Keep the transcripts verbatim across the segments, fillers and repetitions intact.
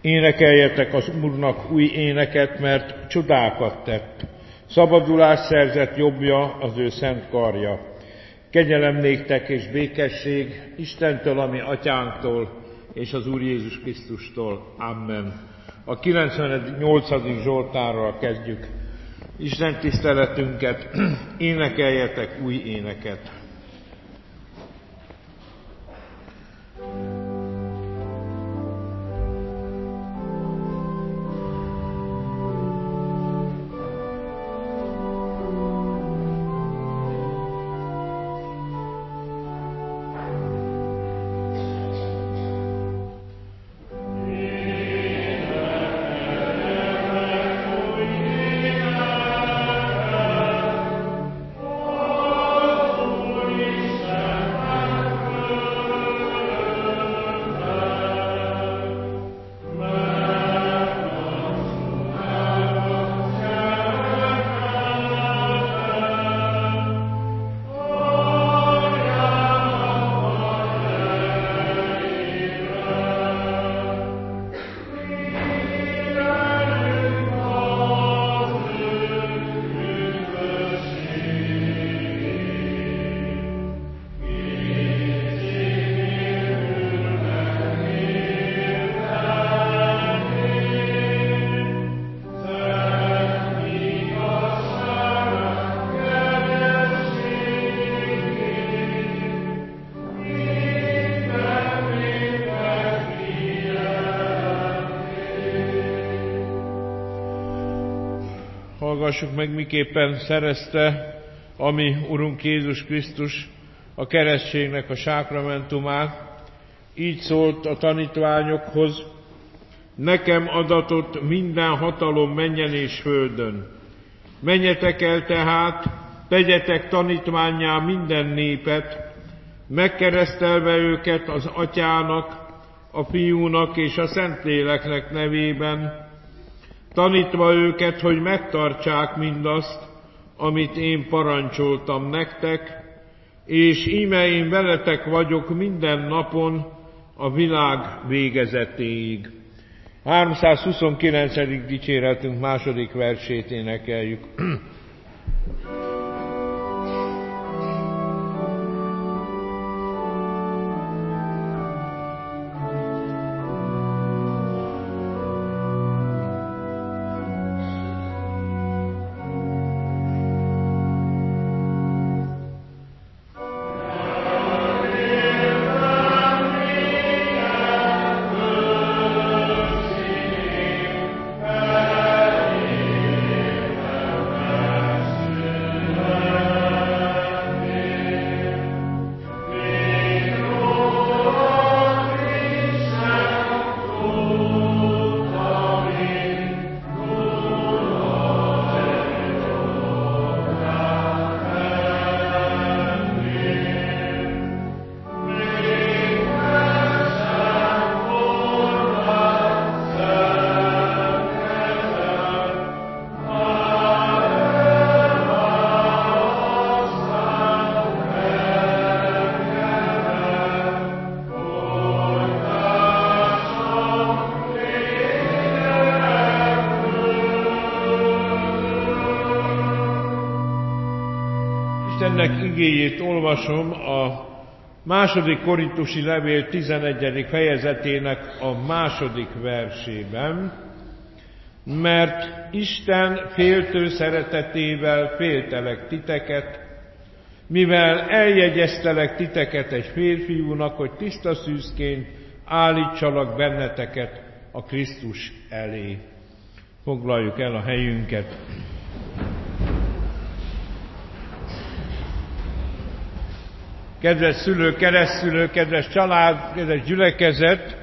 Énekeljetek az Úrnak új éneket, mert csodákat tett. Szabadulást szerzett jobbja az ő szent karja. Kegyelem néktek és békesség Istentől, ami atyánktól, és az Úr Jézus Krisztustól. Amen. A kilencvennyolcadik Zsoltárral kezdjük Isten tiszteletünket. Énekeljetek új éneket. Hallgassuk meg, miképpen szerezte a mi Urunk Jézus Krisztus a keresztségnek a sákramentumát. Így szólt a tanítványokhoz: nekem adatott minden hatalom mennyen és földön. Menjetek el tehát, tegyetek tanítvánnyá minden népet, megkeresztelve őket az Atyának, a Fiúnak és a Szentléleknek nevében, tanítva őket, hogy megtartsák mindazt, amit én parancsoltam nektek, és íme én veletek vagyok minden napon a világ végezetéig. háromszázhuszonkilencedik dicséretünk második versét énekeljük. Istennek igéjét olvasom a második korintusi levél tizenegyedik fejezetének a második versében, mert Isten féltő szeretetével féltelek titeket, mivel eljegyeztelek titeket egy férfiúnak, hogy tiszta szűzként állítsalak benneteket a Krisztus elé. Foglaljuk el a helyünket. Kedves szülők, keresztszülők, kedves család, kedves gyülekezet!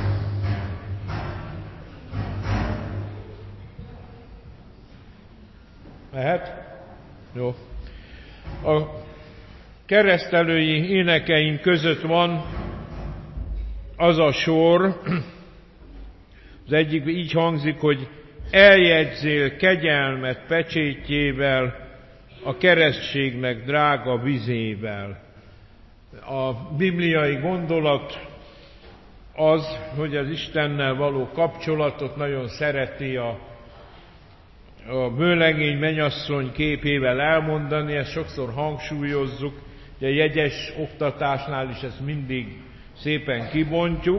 Mehet? Jó. A keresztelői énekeink között van az a sor, az egyik így hangzik, hogy eljegyzél kegyelmet pecsétjével, a keresztségnek drága vizével. A bibliai gondolat az, hogy az Istennel való kapcsolatot nagyon szereti a, a vőlegény mennyasszony képével elmondani, ezt sokszor hangsúlyozzuk, de a jegyes oktatásnál is ezt mindig szépen kibontjuk.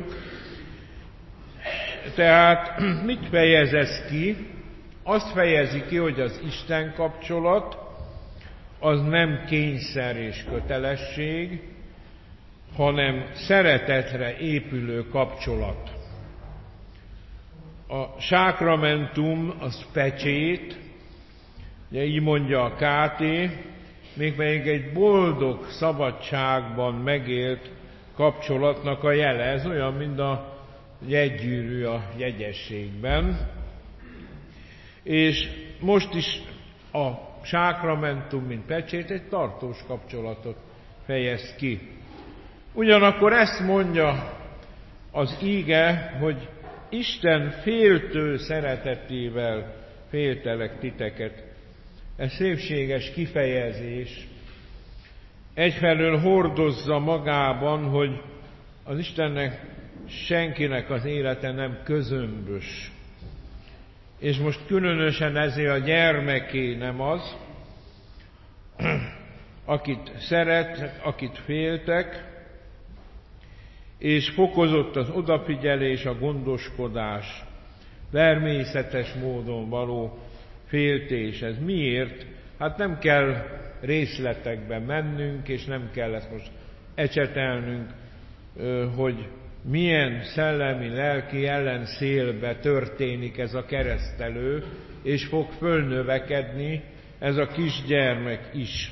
Tehát mit fejez ez ki? Azt fejezi ki, hogy az Isten kapcsolat az nem kényszer és kötelesség, hanem szeretetre épülő kapcsolat. A sákramentum az pecsét, ugye így mondja a ká té, mégpedig egy boldog szabadságban megélt kapcsolatnak a jele. Ez olyan, mint a jegygyűrű a jegyességben. És most is a sákramentum, mint pecsét, egy tartós kapcsolatot fejez ki. Ugyanakkor ezt mondja az íge, hogy Isten féltő szeretetével féltelek titeket. Ez szépséges kifejezés. Egyfelől hordozza magában, hogy az Istennek senkinek az élete nem közömbös. És most különösen ezért a gyermeké nem az, akit szeret, akit féltek, és fokozott az odafigyelés, a gondoskodás, természetes módon való féltés. Ez miért? Hát nem kell részletekbe mennünk, és nem kell ezt most ecsetelnünk, hogy milyen szellemi, lelki ellenszélbe történik ez a keresztelő, és fog fölnövekedni ez a kisgyermek is.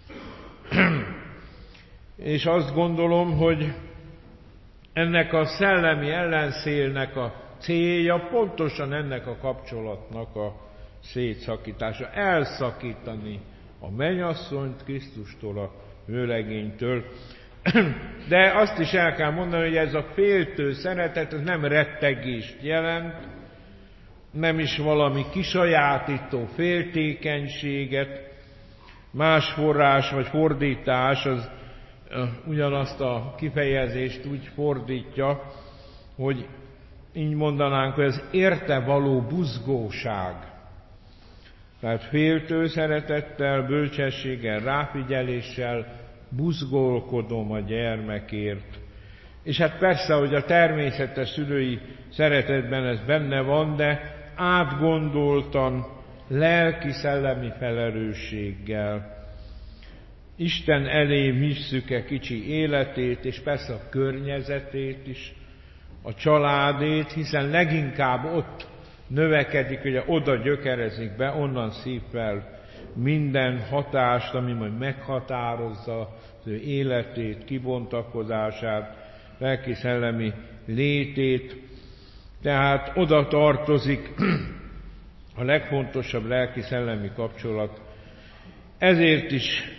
És azt gondolom, hogy ennek a szellemi ellenszélnek a célja pontosan ennek a kapcsolatnak a szétszakítása. Elszakítani a mennyasszonyt Krisztustól, a vőlegénytől. De azt is el kell mondani, hogy ez a féltő szeretet, ez nem rettegést jelent, nem is valami kisajátító féltékenységet. Más forrás vagy fordítás az ugyanazt a kifejezést úgy fordítja, hogy így mondanánk, hogy az érte való buzgóság. Tehát féltő szeretettel, bölcsességgel, ráfigyeléssel buzgolkodom a gyermekért. És hát persze, hogy a természetes szülői szeretetben ez benne van, de átgondoltan, lelki-szellemi felelősséggel. Isten elé visszük-e kicsi életét, és persze a környezetét is, a családét, hiszen leginkább ott növekedik, ugye oda gyökerezik be, onnan szív fel minden hatást, ami majd meghatározza az ő életét, kibontakozását, lelki-szellemi létét. Tehát oda tartozik a legfontosabb lelki-szellemi kapcsolat. Ezért is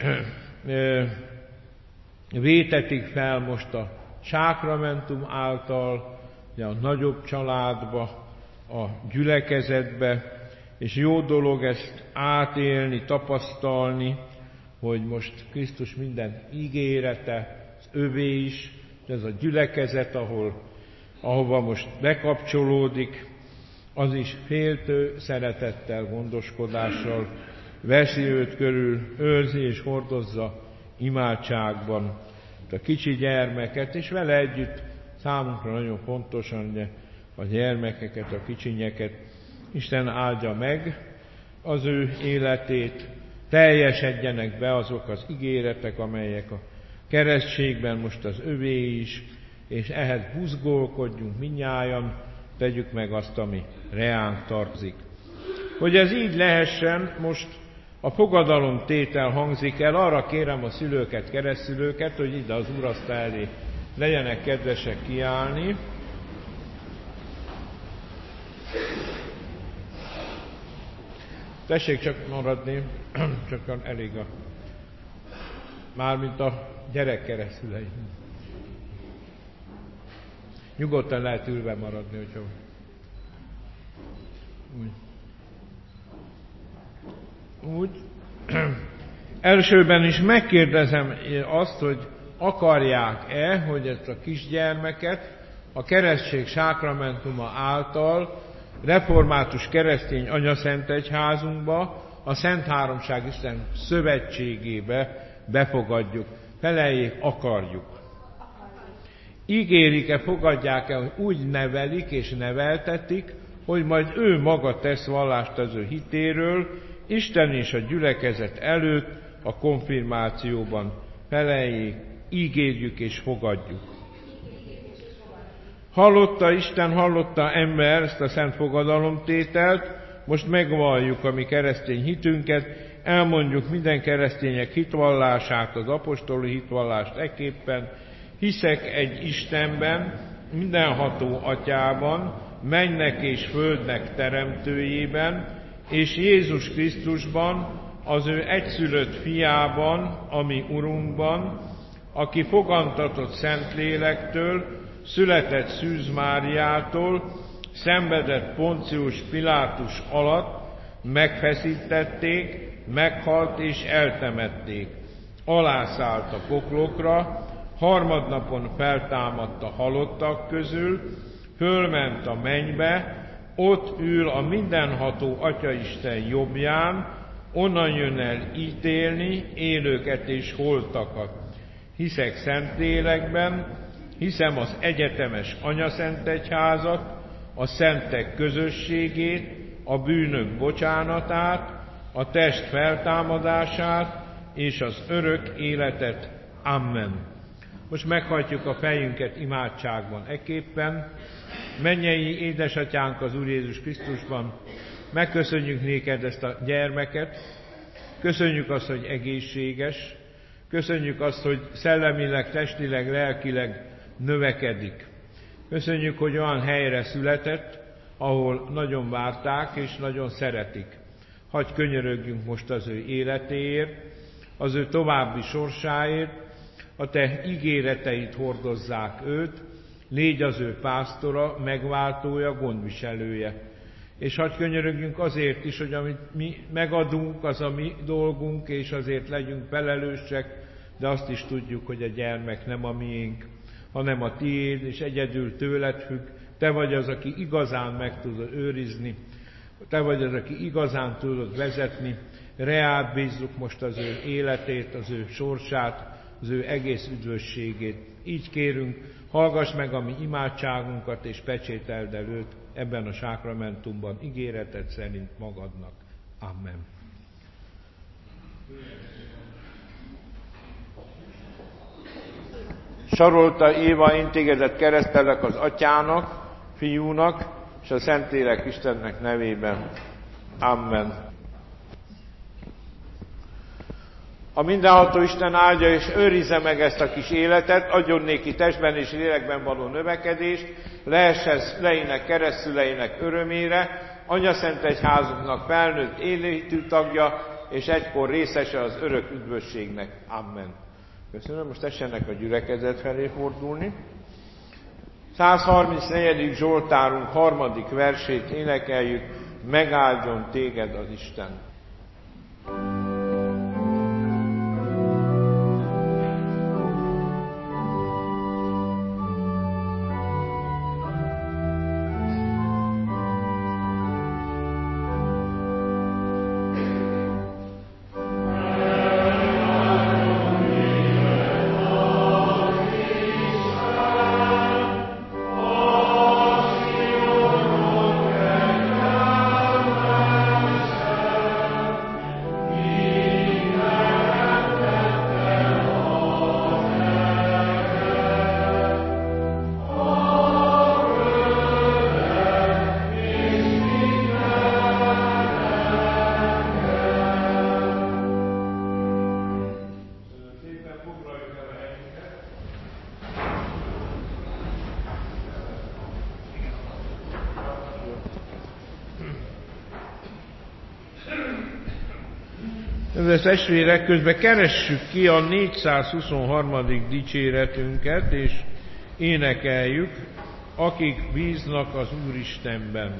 vétetik fel most a sákramentum által, a nagyobb családba, a gyülekezetbe, és jó dolog ezt átélni, tapasztalni, hogy most Krisztus minden ígérete, az övé is, ez a gyülekezet, ahol, ahova most bekapcsolódik, az is féltő szeretettel, gondoskodással veszi őt körül, őrzi és hordozza imádságban a kicsi gyermeket, és vele együtt számunkra nagyon fontosan ugye, a gyermekeket, a kicsinyeket. Isten áldja meg az ő életét, teljesedjenek be azok az ígéretek, amelyek a keresztségben most az övé is, és ehhez buzgolkodjunk mindnyájan, tegyük meg azt, ami reánk tartozik. Hogy ez így lehessen, most a fogadalomtétel hangzik el, arra kérem a szülőket, keresztszülőket, hogy ide az úrasztal elé legyenek kedvesek kiállni. Tessék csak maradni, csak elég a... Mármint a gyerekkeresztülei. Nyugodtan lehet ülve maradni, hogyha... Úgy. Úgy. Elsőben is megkérdezem azt, hogy akarják-e, hogy ezt a kisgyermeket a keresztség sákramentuma által református keresztény anyaszentegyházunkba, a Szent Háromság Isten szövetségébe befogadjuk. Feleljék, akarjuk. Ígérik-e, fogadják-e, hogy úgy nevelik és neveltetik, hogy majd ő maga tesz vallást az ő hitéről, Isten és a gyülekezet előtt a konfirmációban. Feleljék, ígérjük és fogadjuk. Hallotta Isten, hallotta ember ezt a szent fogadalomtételt, most megvalljuk a mi keresztény hitünket, elmondjuk minden keresztények hitvallását, az apostoli hitvallást ekképpen. Hiszek egy Istenben, mindenható Atyában, mennek és földnek teremtőjében, és Jézus Krisztusban, az ő egyszülött fiában, ami Urunkban, aki fogantatott Szentlélektől, született Szűz Máriától, szenvedett Poncius Pilátus alatt, megfeszítették, meghalt és eltemették. Alászállt a poklokra, harmadnapon feltámadt a halottak közül, fölment a mennybe, ott ül a mindenható Atyaisten jobbján, onnan jön el ítélni élőket és holtakat. Hiszek Szentlélekben, hiszem az egyetemes anyaszentegyházat, a szentek közösségét, a bűnök bocsánatát, a test feltámadását és az örök életet. Amen. Most meghajtjuk a fejünket imádságban ekképpen. Mennyei édesatyánk az Úr Jézus Krisztusban, megköszönjük néked ezt a gyermeket, köszönjük azt, hogy egészséges, köszönjük azt, hogy szellemileg, testileg, lelkileg növekedik. Köszönjük, hogy olyan helyre született, ahol nagyon várták és nagyon szeretik. Hadd könyörögjünk most az ő életéért, az ő további sorsáért, a te ígéreteit hordozzák őt, légy az ő pásztora, megváltója, gondviselője. És hadd könyörögjünk azért is, hogy amit mi megadunk, az a mi dolgunk, és azért legyünk felelősek, de azt is tudjuk, hogy a gyermek nem a miénk, hanem a tiéd, és egyedül tőled függ. Te vagy az, aki igazán meg tudod őrizni, te vagy az, aki igazán tudod vezetni. Reád bízzuk most az ő életét, az ő sorsát, az ő egész üdvösségét. Így kérünk, hallgass meg a mi imádságunkat, és pecsételd el őt ebben a sákramentumban, ígéreted szerint magadnak. Amen. Sarolta Éva, én tégedet keresztellek az Atyának, Fiúnak és a Szentlélek Istennek nevében. Amen. A mindenható Isten áldja és őrizze meg ezt a kis életet, adjon néki testben és lélekben való növekedést, lehessen szüleinek, keresztszüleinek örömére, anyaszentegyházunknak felnőtt élőhitű tagja, és egykor részese az örök üdvösségnek. Amen. Köszönöm, most tessenek a gyülekezet felé fordulni. százharmincnegyedik Zsoltárunk harmadik versét énekeljük, megáldjon téged az Isten. Kedves testvérek, közben keressük ki a négyszázhuszonharmadik dicséretünket, és énekeljük, akik bíznak az Úristenben.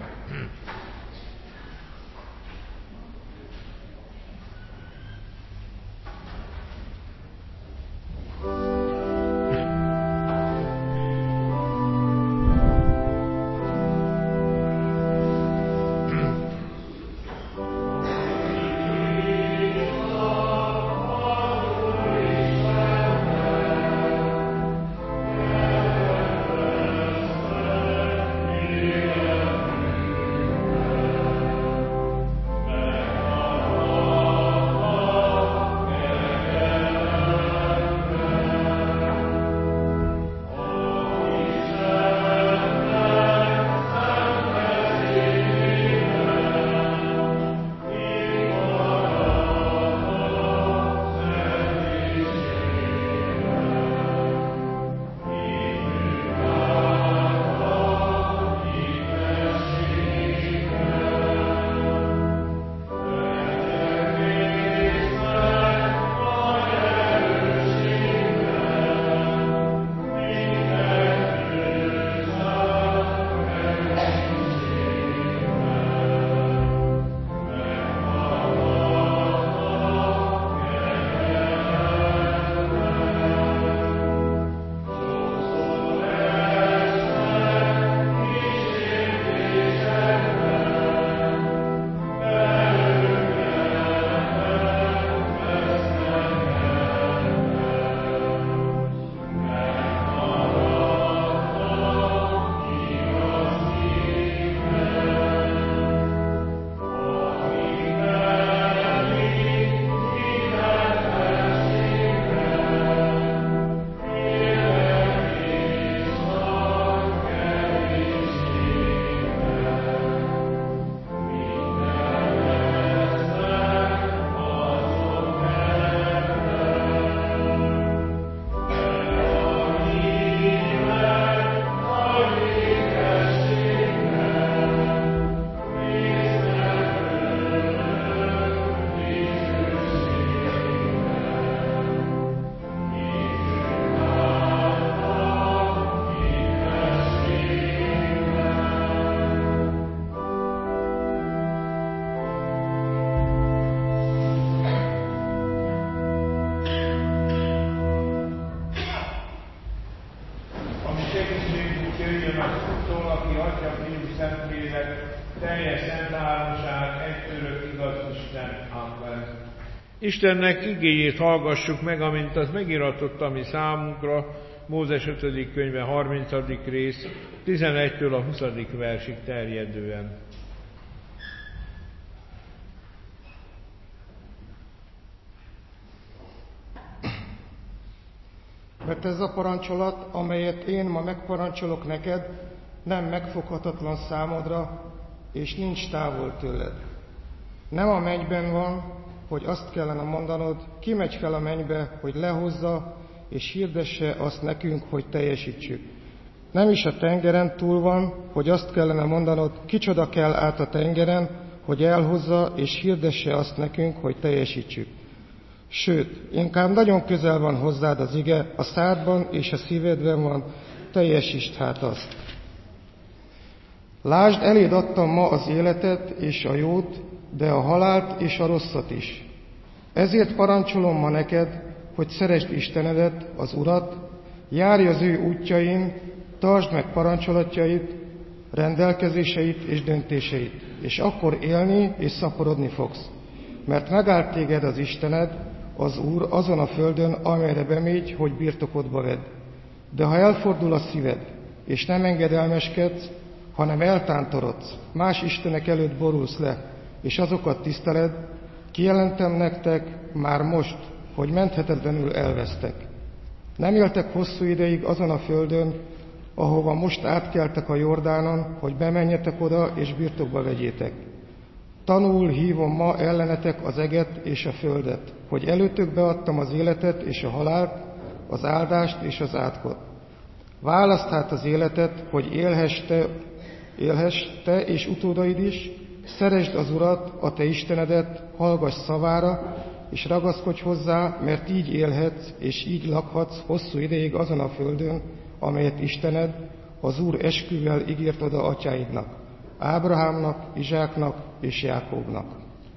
Istennek igéjét hallgassuk meg, amint az megiratott a mi számunkra, Mózes ötödik könyve harmincadik rész, tizenegytől a huszadik versig terjedően. Mert ez a parancsolat, amelyet én ma megparancsolok neked, nem megfoghatatlan számodra, és nincs távol tőled. Nem a mennyben van, hogy azt kellene mondanod, ki megy fel a mennybe, hogy lehozza, és hirdesse azt nekünk, hogy teljesítsük. Nem is a tengeren túl van, hogy azt kellene mondanod, kicsoda kell át a tengeren, hogy elhozza, és hirdesse azt nekünk, hogy teljesítsük. Sőt, inkább nagyon közel van hozzád az ige, a szádban és a szívedben van, teljesítsd hát azt. Lásd, eléd adtam ma az életet és a jót, de a halált és a rosszat is. Ezért parancsolom ma neked, hogy szeresd Istenedet, az Urat, járj az ő útjain, tartsd meg parancsolatjait, rendelkezéseit és döntéseit, és akkor élni és szaporodni fogsz. Mert megállt téged az Istened, az Úr azon a földön, amelyre bemégy, hogy birtokodba vedd. De ha elfordul a szíved, és nem engedelmeskedsz, hanem eltántorodsz, más istenek előtt borulsz le, és azokat tiszteled, kijelentem nektek már most, hogy menthetetlenül elvesztek. Nem éltek hosszú ideig azon a földön, ahova most átkeltek a Jordánon, hogy bemenjetek oda, és birtokba vegyétek. Tanul hívom ma ellenetek az eget és a földet, hogy előttök beadtam az életet és a halált, az áldást és az átkot. Válaszd hát az életet, hogy élhess te, élhess te és utódaid is, szeresd az Urat, a te Istenedet, hallgass szavára, és ragaszkodj hozzá, mert így élhetsz, és így lakhatsz hosszú ideig azon a földön, amelyet Istened, az Úr esküvel ígért oda atyáidnak, Ábrahámnak, Izsáknak és Jákóbnak.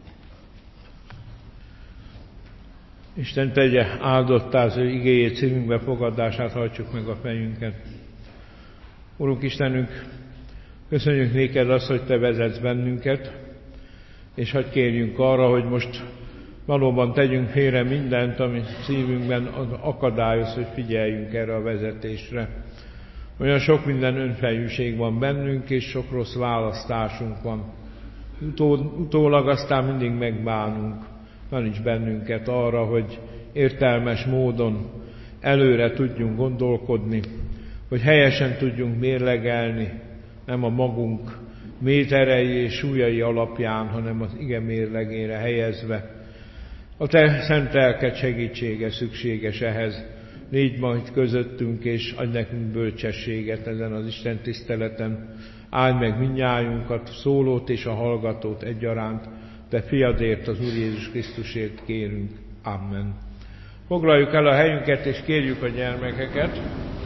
Isten tegye áldottá az ő igéjét, szívünkbe fogadását, hajtsuk meg a fejünket. Urunk Istenünk, köszönjük néked azt, hogy te vezetsz bennünket, és hadd kérjünk arra, hogy most valóban tegyünk félre mindent, ami szívünkben akadályoz, hogy figyeljünk erre a vezetésre. Olyan sok minden önfejűség van bennünk, és sok rossz választásunk van. Utó, utólag aztán mindig megbánunk. Taníts bennünket arra, hogy értelmes módon előre tudjunk gondolkodni, hogy helyesen tudjunk mérlegelni, nem a magunk méterei és súlyai alapján, hanem az ige mérlegére helyezve. A te szent lelked segítsége szükséges ehhez. Légy majd közöttünk, és adj nekünk bölcsességet ezen az Isten tiszteleten. Áld meg mindnyájunkat, szólót és a hallgatót egyaránt, te fiadért, az Úr Jézus Krisztusért kérünk. Amen. Foglaljuk el a helyünket, és kérjük a gyermekeket.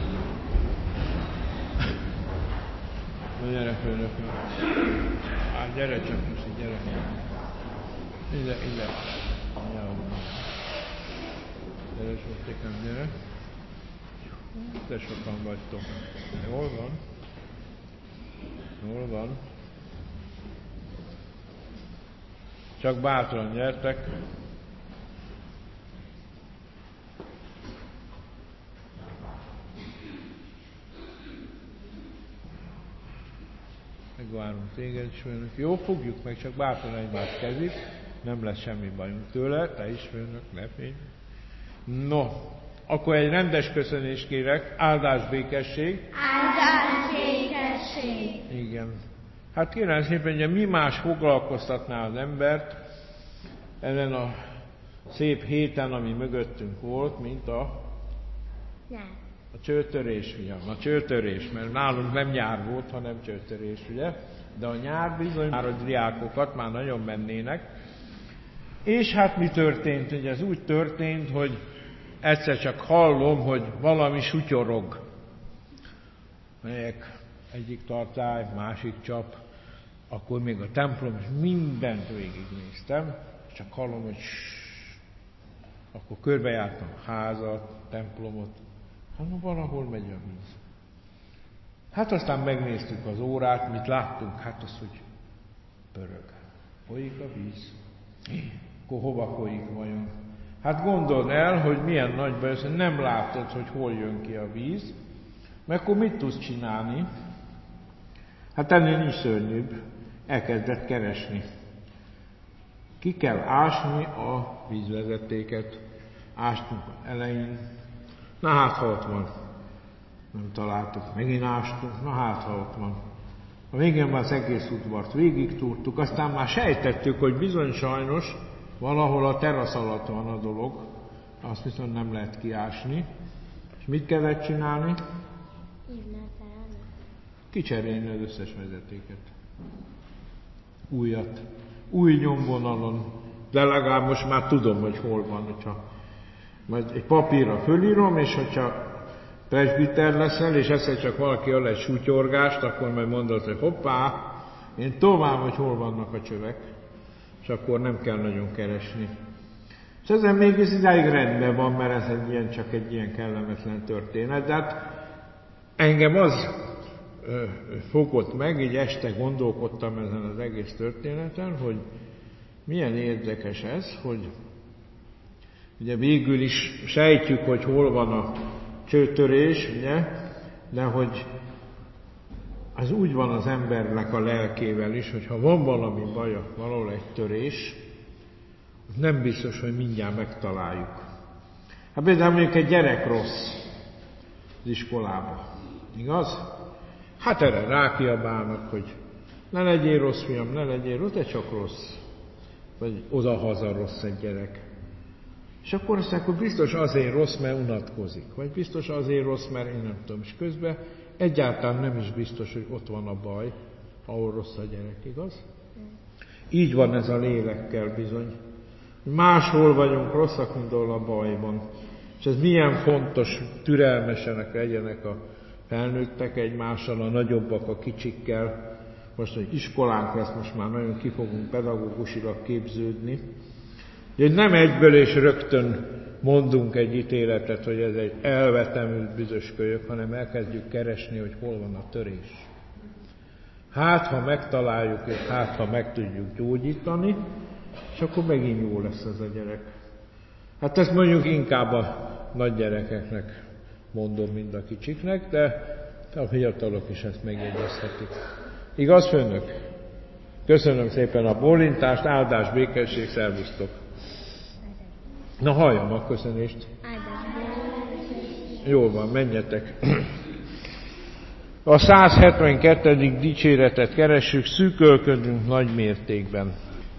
Na gyere, főnökünk. Hát gyere csak, most gyere. Ide, ide. Gyere, sottékem, gyere. De sokan vagytok. Jól van. Jól van. Csak bátran gyertek. Megvárunk téged is, főnök. Jó, fogjuk meg, csak bátran egymás kezét. Nem lesz semmi bajunk tőle, te is, főnök, ne félj. No, akkor egy rendes köszönést kérek. Áldás, békesség. Áldás, békesség. Igen. Hát kérem szépen, hogy mi más foglalkoztatná az embert ezen a szép héten, ami mögöttünk volt, mint a, a csőtörés, fiam. A csőtörés, mert nálunk nem nyár volt, hanem csőtörés, ugye? De a nyár bizony már a diákokat már nagyon mennének. És hát mi történt? Ugye ez úgy történt, hogy egyszer csak hallom, hogy valami sutyorog. Melyek egyik tartály, másik csap, akkor még a templom, és mindent végignéztem, és csak hallom, hogy ssss. Akkor körbejártam a házat, a templomot, hanem valahol megy a víz. Hát aztán megnéztük az órát, mit láttunk, hát az, hogy pörög. Folyik a víz. akkor hova folyik vajon? Hát gondold el, hogy milyen nagy baj az, hogy nem látod, hogy hol jön ki a víz, mert akkor mit tudsz csinálni? Hát ennél nincs szörnyűbb, elkezdett keresni. Ki kell ásni a vízvezetéket. Ástunk elején, na hát ha ott van. Nem találtuk, megint ástunk, na hát ha ott van. A végén már az egész udvart végig túrtuk, aztán már sejtettük, hogy bizony sajnos valahol a terasz alatt van a dolog, azt viszont nem lehet kiásni. És mit kellett csinálni? Kicserélni az összes vezetéket. Újat. Új nyomvonalon. De legalább most már tudom, hogy hol van, hogyha majd egy papírra fölírom, és hogyha presbiter leszel, és egyszer csak valaki ad egy sutyorgást, akkor majd mondod, hogy hoppá, én tovább, hogy hol vannak a csövek, és akkor nem kell nagyon keresni. És ezen mégis idáig rendben van, mert ez egy ilyen, csak egy ilyen kellemetlen történet, de hát engem az ö, fogott meg, így este gondolkodtam ezen az egész történeten, hogy milyen érdekes ez, hogy ugye végül is sejtjük, hogy hol van a csőtörés, ugye, de hogy az úgy van az embernek a lelkével is, hogy ha van valami baja, valahol egy törés, nem biztos, hogy mindjárt megtaláljuk. Hát például mondjuk egy gyerek rossz az iskolába, igaz? Hát erre rákiabálnak, hogy ne legyél rossz, fiam, ne legyél rossz, de csak rossz. Vagy oda-haza rossz egy gyerek. És akkor azt mondják, hogy biztos azért rossz, mert unatkozik. Vagy biztos azért rossz, mert én nem tudom. És közben egyáltalán nem is biztos, hogy ott van a baj, ahol rossz a gyerek, igaz? Így van ez a lélekkel bizony. Máshol vagyunk rosszak, mint ahol a bajban. És ez milyen fontos, türelmesenek legyenek a felnőttek egymással, a nagyobbak a kicsikkel. Most, hogy iskolánk lesz, most már nagyon ki fogunk pedagógusilag képződni. Hogy nem egyből és rögtön mondunk egy ítéletet, hogy ez egy elvetemült büdös kölyök, hanem elkezdjük keresni, hogy hol van a törés. Hát, ha megtaláljuk, és hát, ha meg tudjuk gyógyítani, és akkor megint jó lesz ez a gyerek. Hát ezt mondjuk inkább a nagy gyerekeknek mondom, mint a kicsiknek, de a fiatalok is ezt megjegyezhetik. Igaz, főnök? Köszönöm szépen a bólintást, áldás, békesség, szervusztok! Na, halljam a köszönést. Jól van, menjetek. A száz hetvenkettedik dicséretet keressük, szűkölködünk nagy mértékben.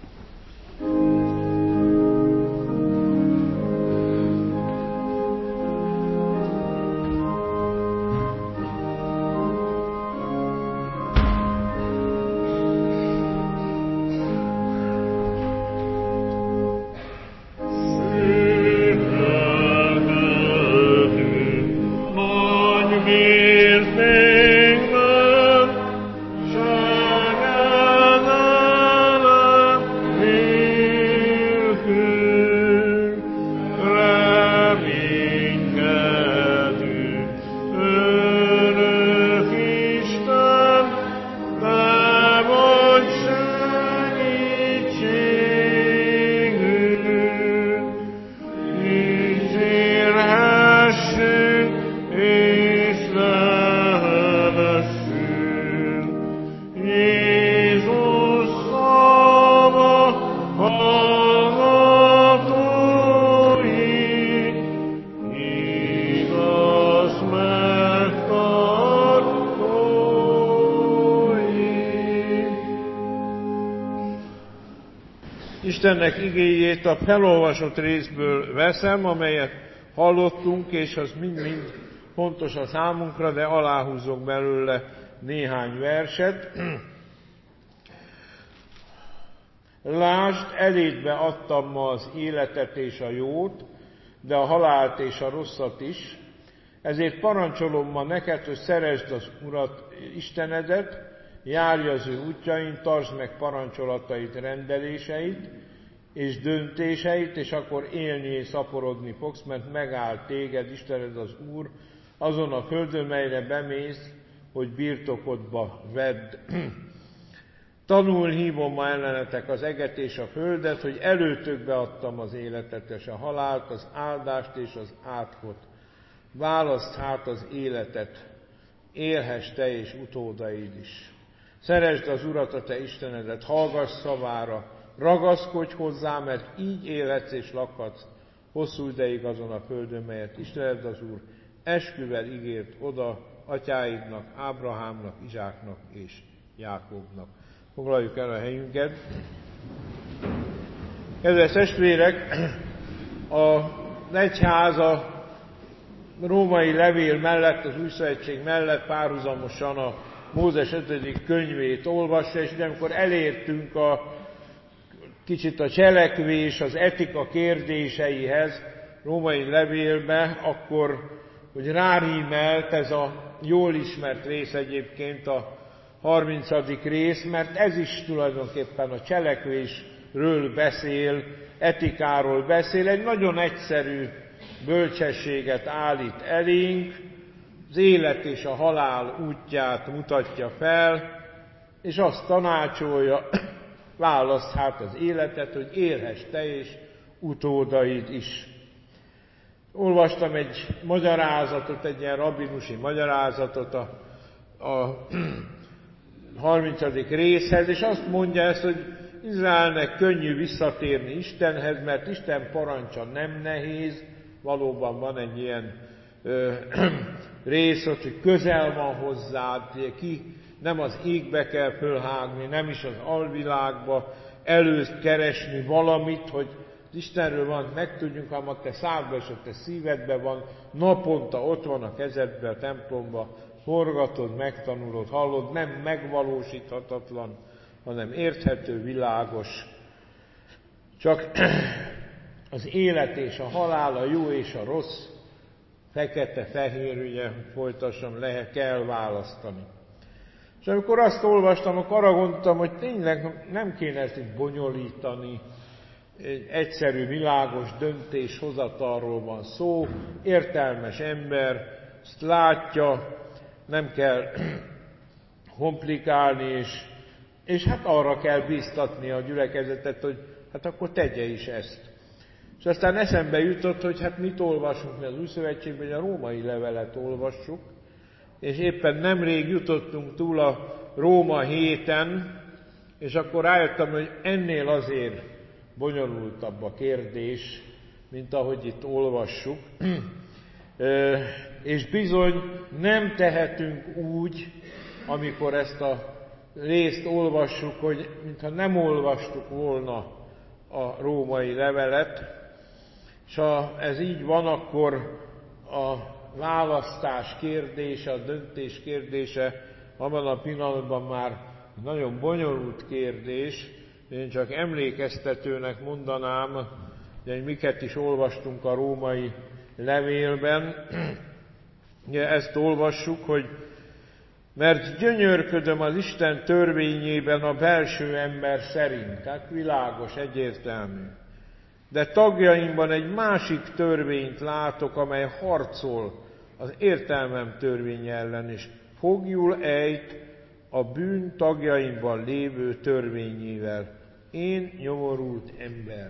Istennek igéjét a felolvasott részből veszem, amelyet hallottunk, és az mind-mind fontos a számunkra, de aláhúzok belőle néhány verset. Lásd, elédbe adtam ma az életet és a jót, de a halált és a rosszat is. Ezért parancsolom ma neked, hogy szeresd az Urat, Istenedet, járj az ő útjain, tartsd meg parancsolatait, rendeléseit és döntéseit, és akkor élni és szaporodni fogsz, mert megáll téged, Istened az Úr, azon a földön, melyre bemész, hogy birtokodba vedd. Tanul hívom ma ellenetek az eget és a földet, hogy előtökbe adtam az életet és a halált, az áldást és az átkot. Válaszd hát az életet, élhess te és utódaid is. Szeresd az Urat, a te Istenedet, hallgass szavára, ragaszkodj hozzá, mert így élhetsz és lakhatsz hosszú ideig azon a földön, melyet Istened az Úr esküvel ígért oda atyáidnak, Ábrahámnak, Izsáknak és Jákobnak. Foglaljuk el a helyünket. Kedves testvérek, a egyház a római levél mellett, az Új Szövetség mellett párhuzamosan a Mózes ötödik könyvét olvassa, és amikor elértünk a kicsit a cselekvés, az etika kérdéseihez római levélbe, akkor hogy rárímelt ez a jól ismert rész egyébként, a harmincadik rész, mert ez is tulajdonképpen a cselekvésről beszél, etikáról beszél, egy nagyon egyszerű bölcsességet állít elénk, az élet és a halál útját mutatja fel, és azt tanácsolja, válaszd hát az életet, hogy élhess te és utódaid is. Olvastam egy magyarázatot, egy ilyen rabbinusi magyarázatot a, a harmincadik részhez, és azt mondja ezt, hogy Izraelnek könnyű visszatérni Istenhez, mert Isten parancsa nem nehéz, valóban van egy ilyen ö, rész, hogy közel van hozzád, ki nem az égbe kell fölhágni, nem is az alvilágba előtt keresni valamit, hogy Istenről van, megtudjunk, hanem a te szádba és a te szívedbe van, naponta ott van a kezedbe, a templomba, forgatod, megtanulod, hallod, nem megvalósíthatatlan, hanem érthető, világos. Csak az élet és a halál, a jó és a rossz, fekete-fehér, ugye, folytassam, lehet, kell választani. És amikor azt olvastam, akkor arra gondoltam, hogy tényleg nem kéne ezt itt bonyolítani, egy egyszerű, világos döntéshozatalról van szó, értelmes ember ezt látja, nem kell komplikálni, és, és hát arra kell bíztatni a gyülekezetet, hogy hát akkor tegye is ezt. És aztán eszembe jutott, hogy hát mit olvasunk mi az Új Szövetségben, hogy a római levelet olvassuk, és éppen nemrég jutottunk túl a Róma héten, és akkor rájöttem, hogy ennél azért bonyolultabb a kérdés, mint ahogy itt olvassuk. És bizony nem tehetünk úgy, amikor ezt a részt olvassuk, hogy mintha nem olvastuk volna a római levelet, és ha ez így van, akkor a választás kérdése, a döntés kérdése abban a pillanatban már nagyon bonyolult kérdés. Én csak emlékeztetőnek mondanám, hogy miket is olvastunk a római levélben. Ugye ezt olvassuk, hogy mert gyönyörködöm az Isten törvényében a belső ember szerint, tehát világos, egyértelmű. De tagjaimban egy másik törvényt látok, amely harcol az értelmem törvénye ellen, és fogjul ejt a bűn tagjaimban lévő törvényével. Én nyomorult ember.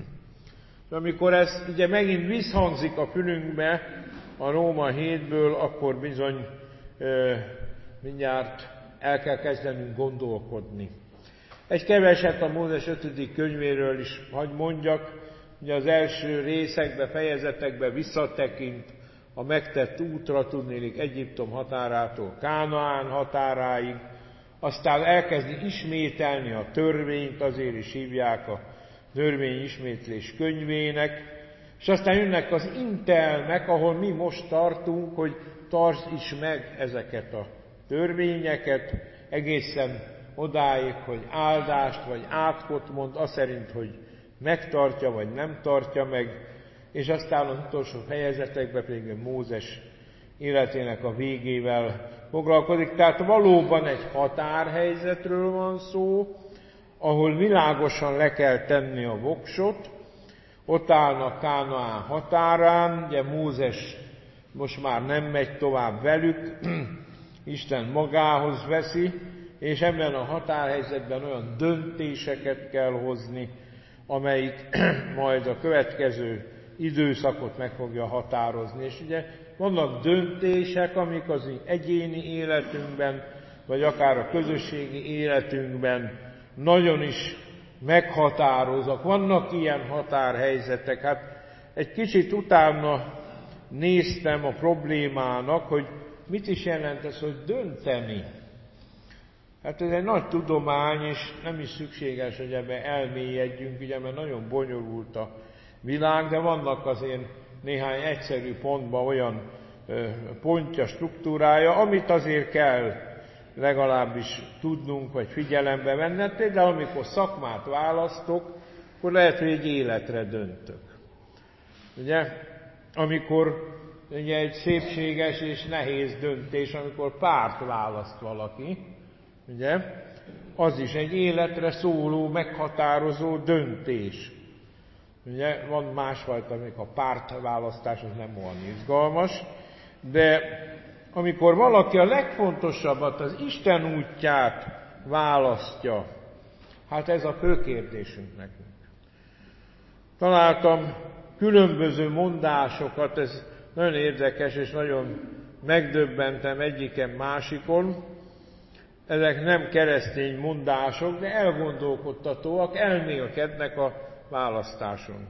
És amikor ez ugye megint visszhangzik a fülünkbe a Róma hétből, akkor bizony ö, mindjárt el kell kezdenünk gondolkodni. Egy keveset a Mózes ötödik könyvéről is hadd mondjak, ugye az első részekbe, fejezetekbe visszatekint a megtett útra, tudnélik Egyiptom határától Kánaán határáig, aztán elkezdi ismételni a törvényt, azért is hívják a törvény ismétlés könyvének, és aztán jönnek az intelmek, ahol mi most tartunk, hogy tartsd is meg ezeket a törvényeket, egészen odáig, hogy áldást vagy átkot mond, az szerint, hogy megtartja vagy nem tartja meg, és aztán az utolsó fejezetekben pedig Mózes életének a végével foglalkozik. Tehát valóban egy határhelyzetről van szó, ahol világosan le kell tenni a voksot, ott állnak Kánaán határán, ugye Mózes most már nem megy tovább velük, Isten magához veszi, és ebben a határhelyzetben olyan döntéseket kell hozni, amelyik majd a következő időszakot meg fogja határozni. És ugye vannak döntések, amik az egyéni életünkben, vagy akár a közösségi életünkben nagyon is meghatároznak. Vannak ilyen határhelyzetek. Hát egy kicsit utána néztem a problémának, hogy mit is jelent ez, hogy dönteni. Hát ez egy nagy tudomány, és nem is szükséges, hogy ebben elmélyedjünk, ugye, mert nagyon bonyolult a világ, de vannak azért néhány egyszerű pontban olyan pontja, struktúrája, amit azért kell legalábbis tudnunk, vagy figyelembe venni. Például amikor szakmát választok, akkor lehet, hogy egy életre döntök. Ugye? Amikor ugye egy szépséges és nehéz döntés, amikor párt választ valaki, ugye? Az is egy életre szóló, meghatározó döntés. Ugye? Van másfajta, amikor a pártválasztás az nem olyan izgalmas, de amikor valaki a legfontosabbat, az Isten útját választja, hát ez a fő kérdésünk nekünk. Találtam különböző mondásokat, ez nagyon érdekes, és nagyon megdöbbentem egyiken másikon. Ezek nem keresztény mondások, de elgondolkodtatóak, elmélkednek a választáson.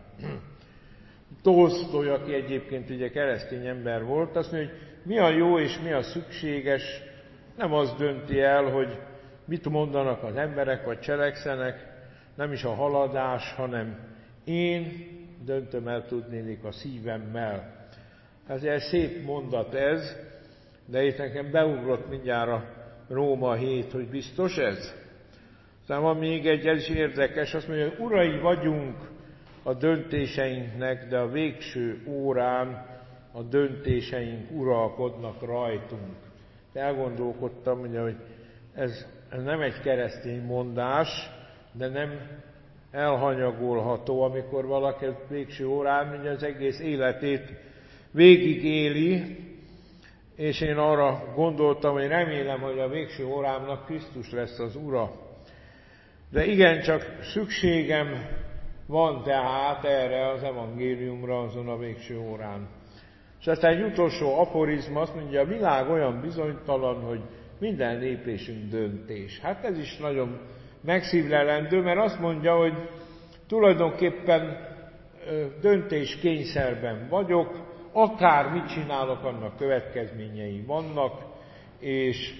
Tolsztoj, aki egyébként ugye keresztény ember volt, azt mondja, hogy mi a jó és mi a szükséges, nem az dönti el, hogy mit mondanak az emberek, vagy cselekszenek, nem is a haladás, hanem én döntöm el tudnélik a szívemmel. Ez egy szép mondat ez, de itt nekem beugrott mindjárt a Róma hét, hogy biztos ez? Aztán van még egy, ez is érdekes, azt mondja, hogy urai vagyunk a döntéseinknek, de a végső órán a döntéseink uralkodnak rajtunk. De elgondolkodtam, ugye, hogy ez, ez nem egy keresztény mondás, de nem elhanyagolható, amikor valaki végső órán ugye az egész életét végigéli, és én arra gondoltam, hogy remélem, hogy a végső órámnak Krisztus lesz az Ura. De igencsak szükségem van tehát erre az evangéliumra azon a végső órán. És aztán egy utolsó aforizma azt mondja, a világ olyan bizonytalan, hogy minden lépésünk döntés. Hát ez is nagyon megszívlelendő, mert azt mondja, hogy tulajdonképpen döntéskényszerben vagyok, akár mit csinálok, annak következményei vannak, és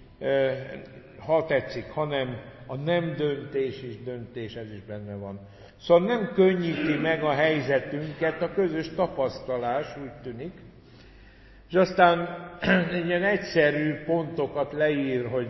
ha tetszik, hanem a nem döntés is döntés, ez is benne van. Szóval nem könnyíti meg a helyzetünket a közös tapasztalás, úgy tűnik. És aztán egy ilyen egyszerű pontokat leír, hogy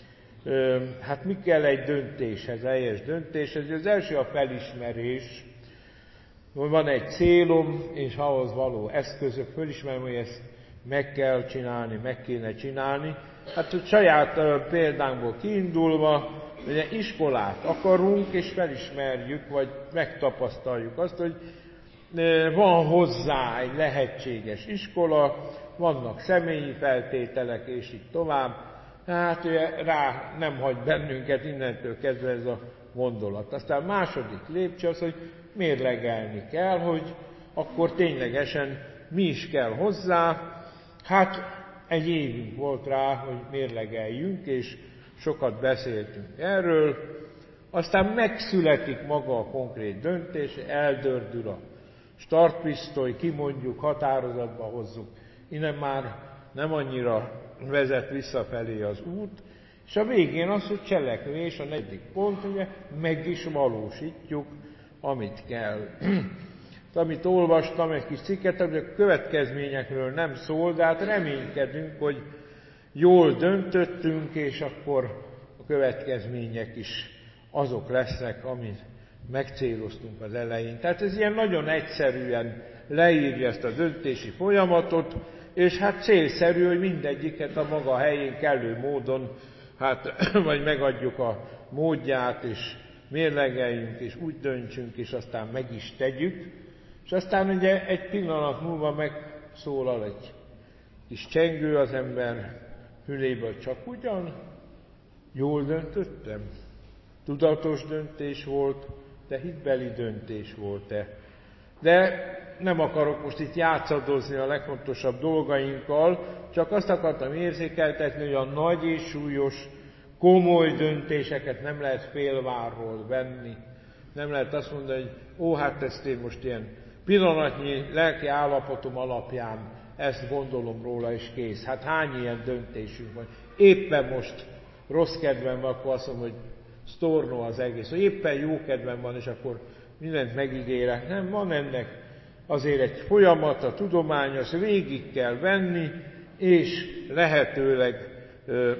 hát mi kell egy döntéshez, helyes döntéshez. Az első a felismerés, hogy van egy célom, és ahhoz való eszközök, fölismerem, hogy ezt meg kell csinálni, meg kéne csinálni. Hát hogy saját példánkból kiindulva, ugye iskolát akarunk, és felismerjük, vagy megtapasztaljuk azt, hogy van hozzá egy lehetséges iskola, vannak személyi feltételek, és így tovább. Hát ugye rá nem hagy bennünket innentől kezdve ez a gondolat. Aztán a második lépcső az, hogy mérlegelni kell, hogy akkor ténylegesen mi is kell hozzá. Hát egy évünk volt rá, hogy mérlegeljünk, és sokat beszéltünk erről. Aztán megszületik maga a konkrét döntés, eldördül a startpisztoly, kimondjuk, határozatba hozzuk. Innen már nem annyira vezet visszafelé az út, és a végén az, hogy cselekvés, a negyedik pont, ugye, meg is valósítjuk, amit kell. Amit olvastam, egy kis cikket, ami a következményekről nem szól, de hát reménykedünk, hogy jól döntöttünk, és akkor a következmények is azok lesznek, amit megcéloztunk az elején. Tehát ez ilyen nagyon egyszerűen leírja ezt a döntési folyamatot, és hát célszerű, hogy mindegyiket a maga helyén kellő módon, hát vagy megadjuk a módját, és mérlegeljünk, és úgy döntsünk, és aztán meg is tegyük. És aztán ugye egy pillanat múlva megszólal egy kis csengő az ember füléből, csak ugyan, Jól döntöttem? Tudatos döntés volt, de hitbeli döntés volt-e? De nem akarok most itt játszadozni a legfontosabb dolgainkkal, csak azt akartam érzékeltetni, hogy a nagy és súlyos, komoly döntéseket nem lehet félvárról venni. Nem lehet azt mondani, hogy ó, hát ezt én most ilyen pillanatnyi lelki állapotom alapján ezt gondolom róla, és kész. Hát hány ilyen döntésünk van? Éppen most rossz kedvem van, akkor azt mondom, hogy sztornó az egész. Hogy éppen jó kedvem van, és akkor mindent megígérek. Nem, van ennek azért egy folyamat, a tudomány, azt végig kell venni, és lehetőleg ö,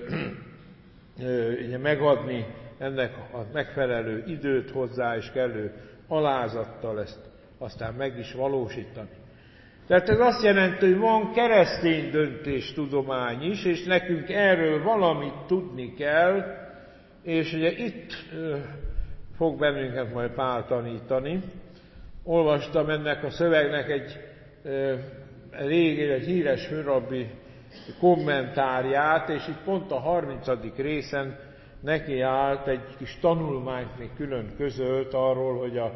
ö, megadni ennek a megfelelő időt hozzá, és kellő alázattal ezt aztán meg is valósítani. Tehát ez azt jelenti, hogy van keresztény döntéstudomány is, és nekünk erről valamit tudni kell, és ugye itt ö, fog bennünket majd Pál tanítani. Olvastam ennek a szövegnek egy ö, régi, egy híres főrabbi kommentárját, és itt pont a harmincadik részen neki állt egy kis tanulmányt, még külön közölt arról, hogy a,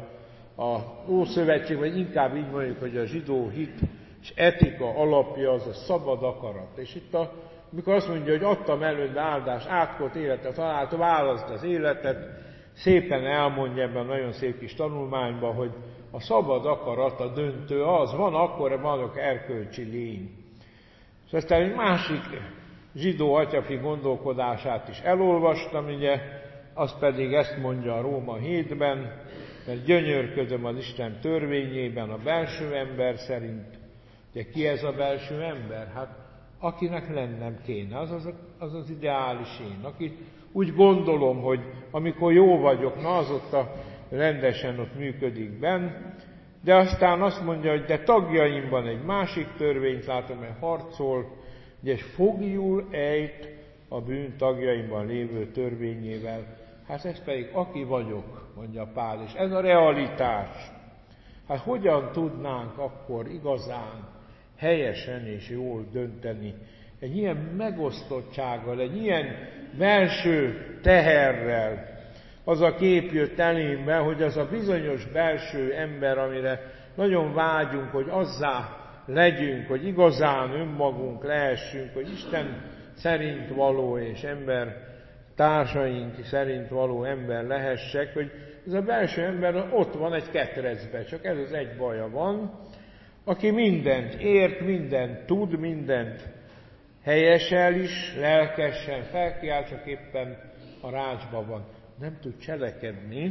a Ószövetség, vagy inkább így mondjuk, hogy a zsidó hit és etika alapja az a szabad akarat. És itt, a, amikor azt mondja, hogy adtam előbb áldás, átkolt életet talált, válaszd az életet, szépen elmondja ebben a nagyon szép kis tanulmányban, hogy a szabad akarat a döntő az, van akkor, vannak erkölcsi lény. És aztán egy másik zsidó atyafi gondolkodását is elolvastam, ugye, az pedig ezt mondja a Róma hétben, mert gyönyörködöm az Isten törvényében a belső ember szerint. Ugye ki ez a belső ember? Hát akinek lennem kéne, az az, az, az ideális én, aki úgy gondolom, hogy amikor jó vagyok, na az ott a rendesen ott működik benn, de aztán azt mondja, hogy de tagjaimban egy másik törvényt látom, mert harcol, és fogjul ejt a bűn tagjaimban lévő törvényével. Hát ez pedig aki vagyok, mondja Pál, és ez a realitás. Hát hogyan tudnánk akkor igazán helyesen és jól dönteni egy ilyen megosztottsággal, egy ilyen belső teherrel? Az a kép jött elémbe, hogy az a bizonyos belső ember, amire nagyon vágyunk, hogy azzá legyünk, hogy igazán önmagunk lehessünk, hogy Isten szerint való és ember társaink szerint való ember lehessek, hogy ez a belső ember ott van egy ketrecbe, csak ez az egy baja van, aki mindent ért, mindent tud, mindent helyesel is, lelkesen felkiáll, csak éppen a rácsban van. Nem tud cselekedni.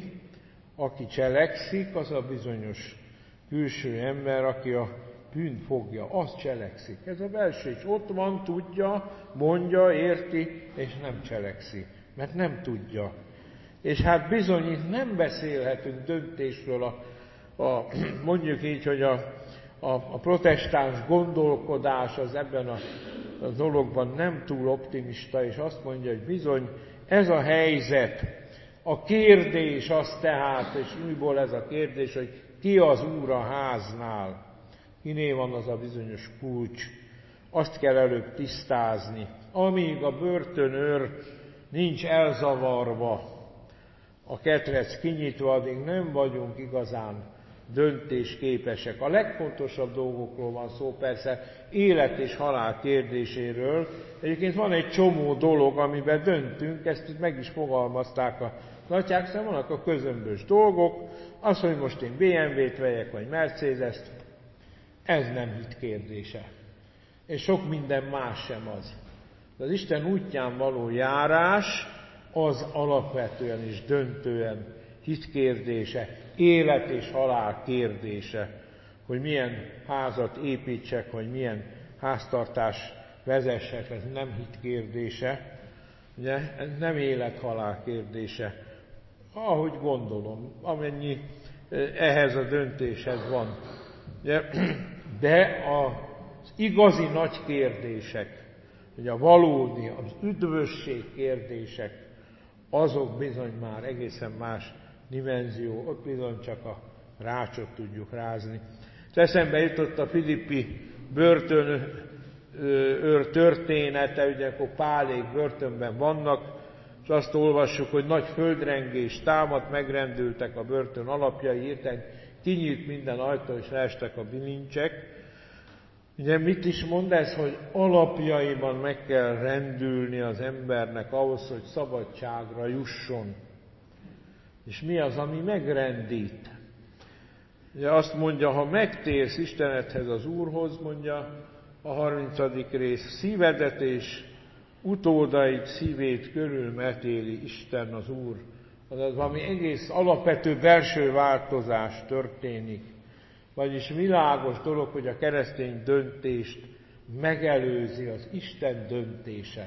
Aki cselekszik, az a bizonyos külső ember, aki a bűnt fogja, az cselekszik. Ez a belső is ott van, tudja, mondja, érti, és nem cselekszik, mert nem tudja. És hát bizony itt nem beszélhetünk döntésről, a, a, mondjuk így, hogy a, a, a protestáns gondolkodás az ebben a, a dologban nem túl optimista, és azt mondja, hogy bizony ez a helyzet, a kérdés az tehát, és újból ez a kérdés, hogy ki az úr a háznál, kiné van az a bizonyos kulcs, azt kell előbb tisztázni. Amíg a börtönőr nincs elzavarva, a ketrec kinyitva, addig nem vagyunk igazán döntésképesek. A legfontosabb dolgokról van szó, persze élet és halál kérdéséről. Egyébként van egy csomó dolog, amiben döntünk, ezt itt meg is fogalmazták a atyák, szóval vannak a közömbös dolgok, az, hogy most én bé em vét vegyek, vagy Mercedes-t, ez nem hit kérdése. És sok minden más sem az. De az Isten útján való járás az alapvetően és döntően hit kérdése, élet és halál kérdése, hogy milyen házat építsek, hogy milyen háztartás vezessek, ez nem hit kérdése, ugye? Ez nem élet-halál kérdése. Ahogy gondolom, amennyi ehhez a döntéshez van. De az igazi nagy kérdések, hogy a valódi, az üdvösség kérdések, azok bizony már egészen más dimenzió, ott bizony csak a rácsot tudjuk rázni. És eszembe jutott a filippi börtönőr története, ugye akkor Pálék börtönben vannak, és azt olvassuk, hogy nagy földrengés támadt, megrendültek a börtön alapjai, hirtelen kinyílt minden ajtó, és leestek a bilincsek. Ugye mit is mond ez, hogy alapjaiban meg kell rendülni az embernek ahhoz, hogy szabadságra jusson. És mi az, ami megrendít? Ugye azt mondja, ha megtérsz Istenedhez, az Úrhoz, mondja a harmincadik rész, szívedet és utódaid szívét körülmetéli Isten, az Úr. Azaz valami egész alapvető belső változás történik. Vagyis világos dolog, hogy a keresztény döntést megelőzi az Isten döntése.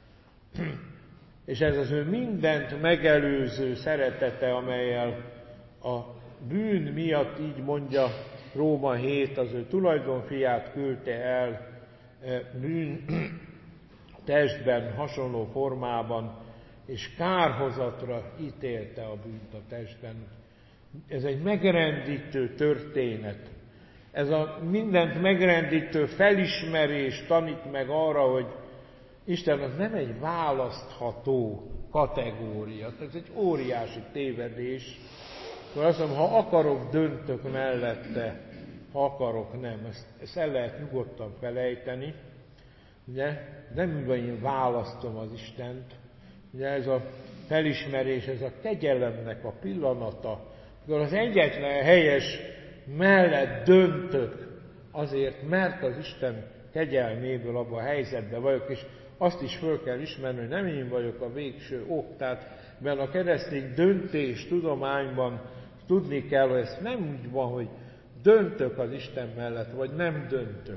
És ez az ő mindent megelőző szeretete, amellyel a bűn miatt, így mondja Róma hét, az ő tulajdonfiát küldte el bűn testben, hasonló formában, és kárhozatra ítélte a bűnt a testben. Ez egy megrendítő történet. Ez a mindent megrendítő felismerés tanít meg arra, hogy Isten az nem egy választható kategória. Ez egy óriási tévedés. Azt mondom, ha akarok, döntök mellette, ha akarok, nem. Ezt, ezt el lehet nyugodtan felejteni. Ugye? Nem úgy van, én választom az Istent. Ugye ez a felismerés, ez a kegyelemnek a pillanata, amikor az egyetlen helyes mellett döntök, azért, mert az Isten kegyelméből abban a helyzetben vagyok, és azt is föl kell ismerni, hogy nem én vagyok a végső ok. Tehát, mert a keresztény döntés tudományban tudni kell, hogy ez nem úgy van, hogy döntök az Isten mellett, vagy nem döntök.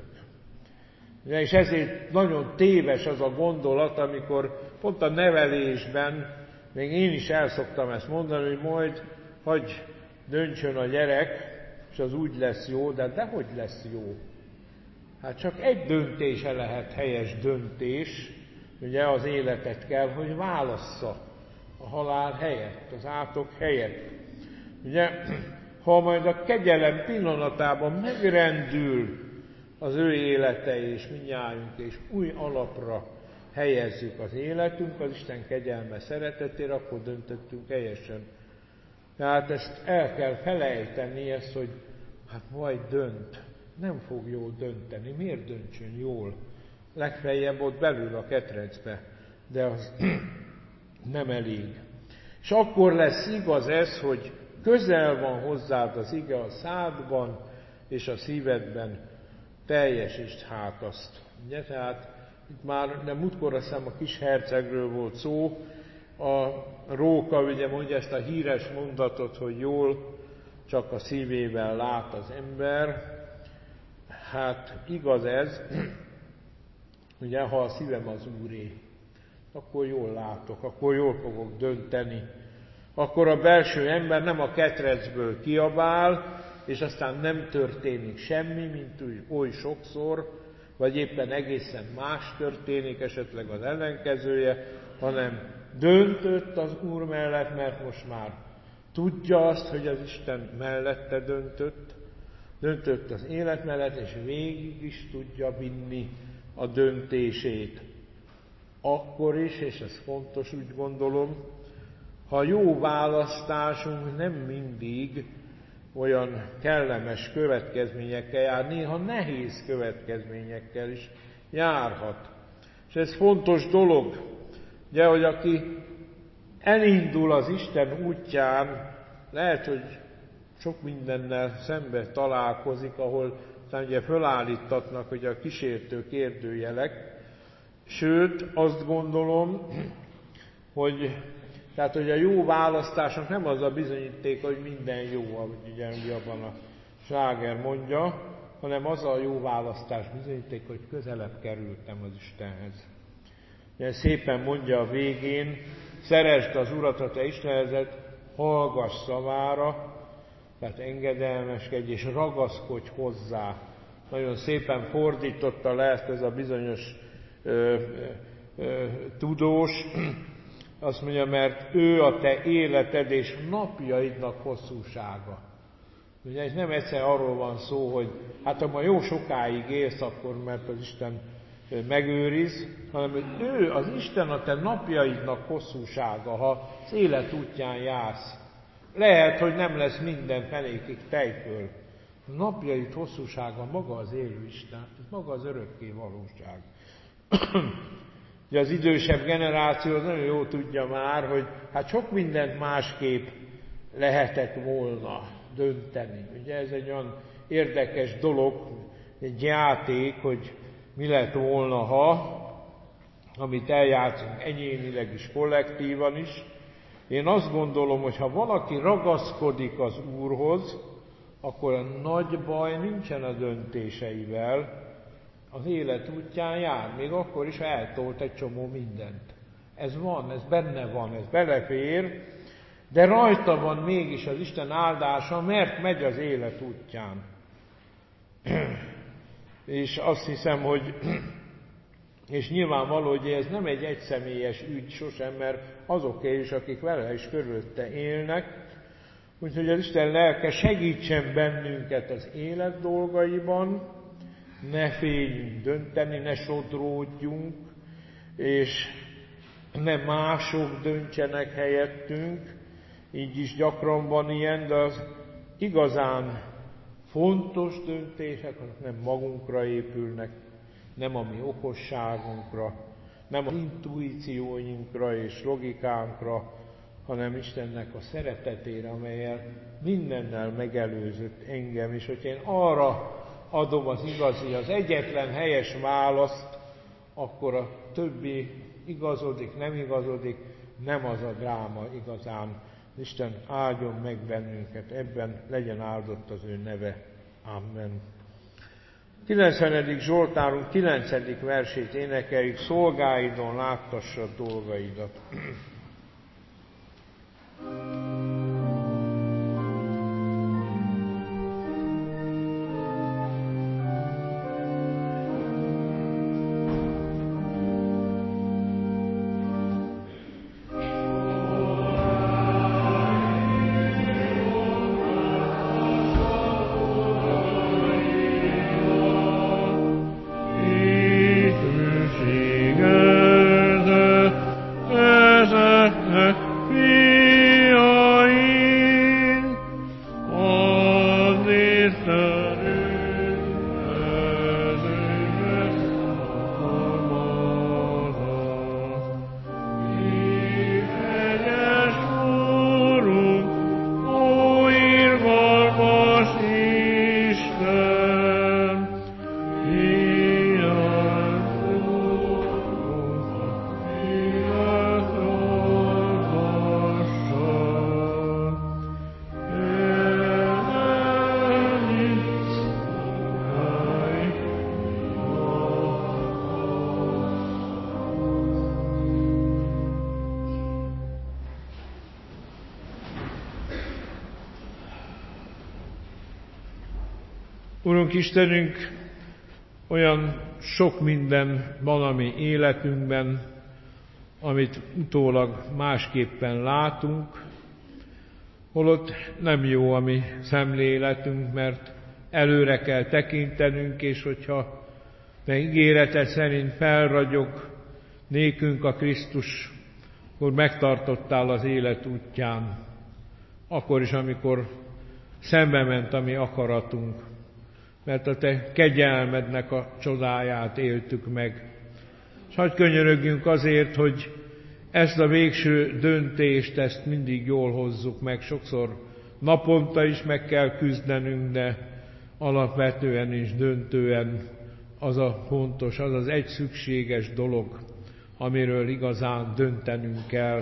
És ezért nagyon téves az a gondolat, amikor pont a nevelésben, még én is el szoktam ezt mondani, hogy majd hagy döntsön a gyerek, és az úgy lesz jó, de dehogy lesz jó. Hát csak egy döntése lehet helyes döntés, ugye az életet kell, hogy válassza a halál helyett, az átok helyett. Ugye, ha majd a kegyelem pillanatában megrendül az ő élete és mindnyájunk, és új alapra helyezzük az életünk, az Isten kegyelme szeretetére, akkor döntöttünk helyesen. Tehát ezt el kell felejteni, ezt, hogy hát majd dönt. Nem fog jól dönteni. Miért döntsön jól? Legfeljebb ott belül a ketrecbe, de az nem elég. És akkor lesz igaz ez, hogy közel van hozzád az ige a szádban és a szívedben, teljesítsd hát azt. Ugye? Tehát itt már nem múltkor azt hiszem a kis hercegről volt szó, a róka ugye mondja ezt a híres mondatot, hogy jól csak a szívével lát az ember. Hát igaz ez, ugye ha a szívem az Úré, akkor jól látok, akkor jól fogok dönteni. Akkor a belső ember nem a ketrecből kiabál, és aztán nem történik semmi, mint úgy oly sokszor, vagy éppen egészen más történik, esetleg az ellenkezője, hanem döntött az Úr mellett, mert most már tudja azt, hogy az Isten mellette döntött, döntött az élet mellett, és végig is tudja vinni a döntését. Akkor is, és ez fontos, úgy gondolom, ha jó választásunk nem mindig olyan kellemes következményekkel jár, néha nehéz következményekkel is járhat. És ez fontos dolog, ugye, hogy aki elindul az Isten útján, lehet, hogy sok mindennel szembe találkozik, ahol aztán ugye fölállítatnak hogy a kísértő kérdőjelek, sőt, azt gondolom, hogy tehát, hogy a jó választásnak nem az a bizonyíték, hogy minden jó, ahogy ugye abban a sláger mondja, hanem az a jó választás bizonyíték, hogy közelebb kerültem az Istenhez. Ugye szépen mondja a végén, szeresd az Urat, a te Istenezed, hallgass szavára, tehát engedelmeskedj és ragaszkodj hozzá. Nagyon szépen fordította le ezt ez a bizonyos ö, ö, tudós, azt mondja, mert ő a te életed és napjaidnak hosszúsága. Ugye ez nem egyszer arról van szó, hogy hát ha ma jó sokáig élsz, akkor mert az Isten megőriz, hanem hogy ő az Isten a te napjaidnak hosszúsága, ha az élet útján jársz. Lehet, hogy nem lesz minden fenékig tejföl. A napjaid hosszúsága maga az élő Isten, maga az örökké valóság. Ugye az idősebb generáció az nagyon jól tudja már, hogy hát sok mindent másképp lehetett volna dönteni. Ugye ez egy olyan érdekes dolog, egy játék, hogy mi lett volna, ha, amit eljátszunk egyénileg is, kollektívan is. Én azt gondolom, hogy ha valaki ragaszkodik az Úrhoz, akkor a nagy baj nincsen a döntéseivel, az élet útján jár, még akkor is eltolt egy csomó mindent. Ez van, ez benne van, ez belefér, de rajta van mégis az Isten áldása, mert megy az élet útján. És azt hiszem, hogy és nyilvánvaló, hogy ez nem egy egyszemélyes ügy sosem, mert azoké is, akik vele is körülötte élnek, úgyhogy az Isten lelke segítsen bennünket az élet dolgaiban, ne féljünk dönteni, ne sodródjunk, és ne mások döntsenek helyettünk, így is gyakran van ilyen, de az igazán fontos döntések, azok nem magunkra épülnek, nem a mi okosságunkra, nem az intuícióinkra és logikánkra, hanem Istennek a szeretetére, amellyel mindennel megelőzött engem, és hogy én arra adom az igazi, az egyetlen helyes választ, akkor a többi igazodik, nem igazodik, nem az a dráma igazán. Isten áldjon meg bennünket, ebben legyen áldott az ő neve. Amen. kilencvenedik Zsoltárunk kilencedik versét énekeljük, szolgáidon láttassad dolgaidat. Urunk Istenünk, olyan sok minden van a mi életünkben, amit utólag másképpen látunk, holott nem jó a mi szemléletünk, mert előre kell tekintenünk, és hogyha te ígéreted szerint felragyog nékünk a Krisztus, akkor megtartottál az élet útján, akkor is, amikor szembe ment a mi akaratunk, mert a te kegyelmednek a csodáját éltük meg. És hadd könyörögjünk azért, hogy ezt a végső döntést, ezt mindig jól hozzuk meg. Sokszor naponta is meg kell küzdenünk, de alapvetően és döntően az a fontos, az az egy szükséges dolog, amiről igazán döntenünk kell,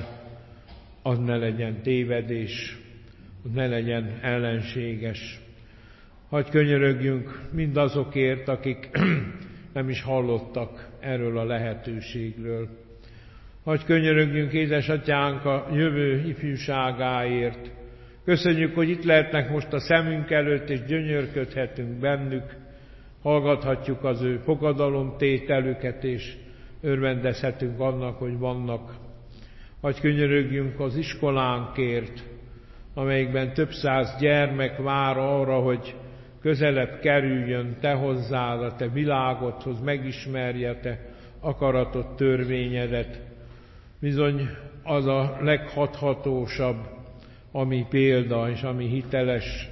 az ne legyen tévedés, az ne legyen ellenséges. Hadd könyörögjünk mindazokért, akik nem is hallottak erről a lehetőségről. Hadd könyörögjünk, édesatyánk, a jövő ifjúságáért. Köszönjük, hogy itt lehetnek most a szemünk előtt, és gyönyörködhetünk bennük, hallgathatjuk az ő fogadalomtételüket, és örvendezhetünk annak, hogy vannak. Hadd könyörögjünk az iskolánkért, amelyikben több száz gyermek vár arra, hogy közelebb kerüljön te hozzád, a te világodhoz, megismerje a te akaratot, törvényedet. Bizony az a leghathatósabb, ami példa és ami hiteles.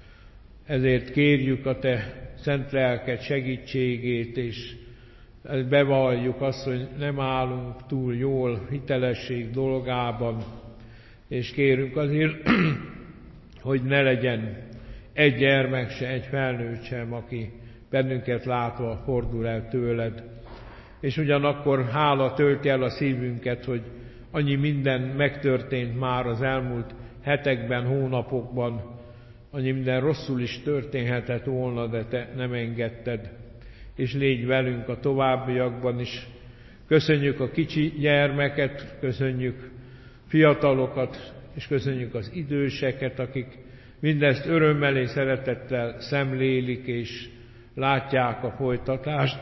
Ezért kérjük a te szent lelked segítségét, és bevalljuk azt, hogy nem állunk túl jól hitelesség dolgában, és kérünk azért, hogy ne legyen egy gyermek se, egy felnőtt sem, aki bennünket látva fordul el tőled. És ugyanakkor hála tölti el a szívünket, hogy annyi minden megtörtént már az elmúlt hetekben, hónapokban, annyi minden rosszul is történhetett volna, de te nem engedted. És légy velünk a továbbiakban is. Köszönjük a kicsi gyermeket, köszönjük fiatalokat, és köszönjük az időseket, akik mindezt örömmel és szeretettel szemlélik, és látják a folytatást.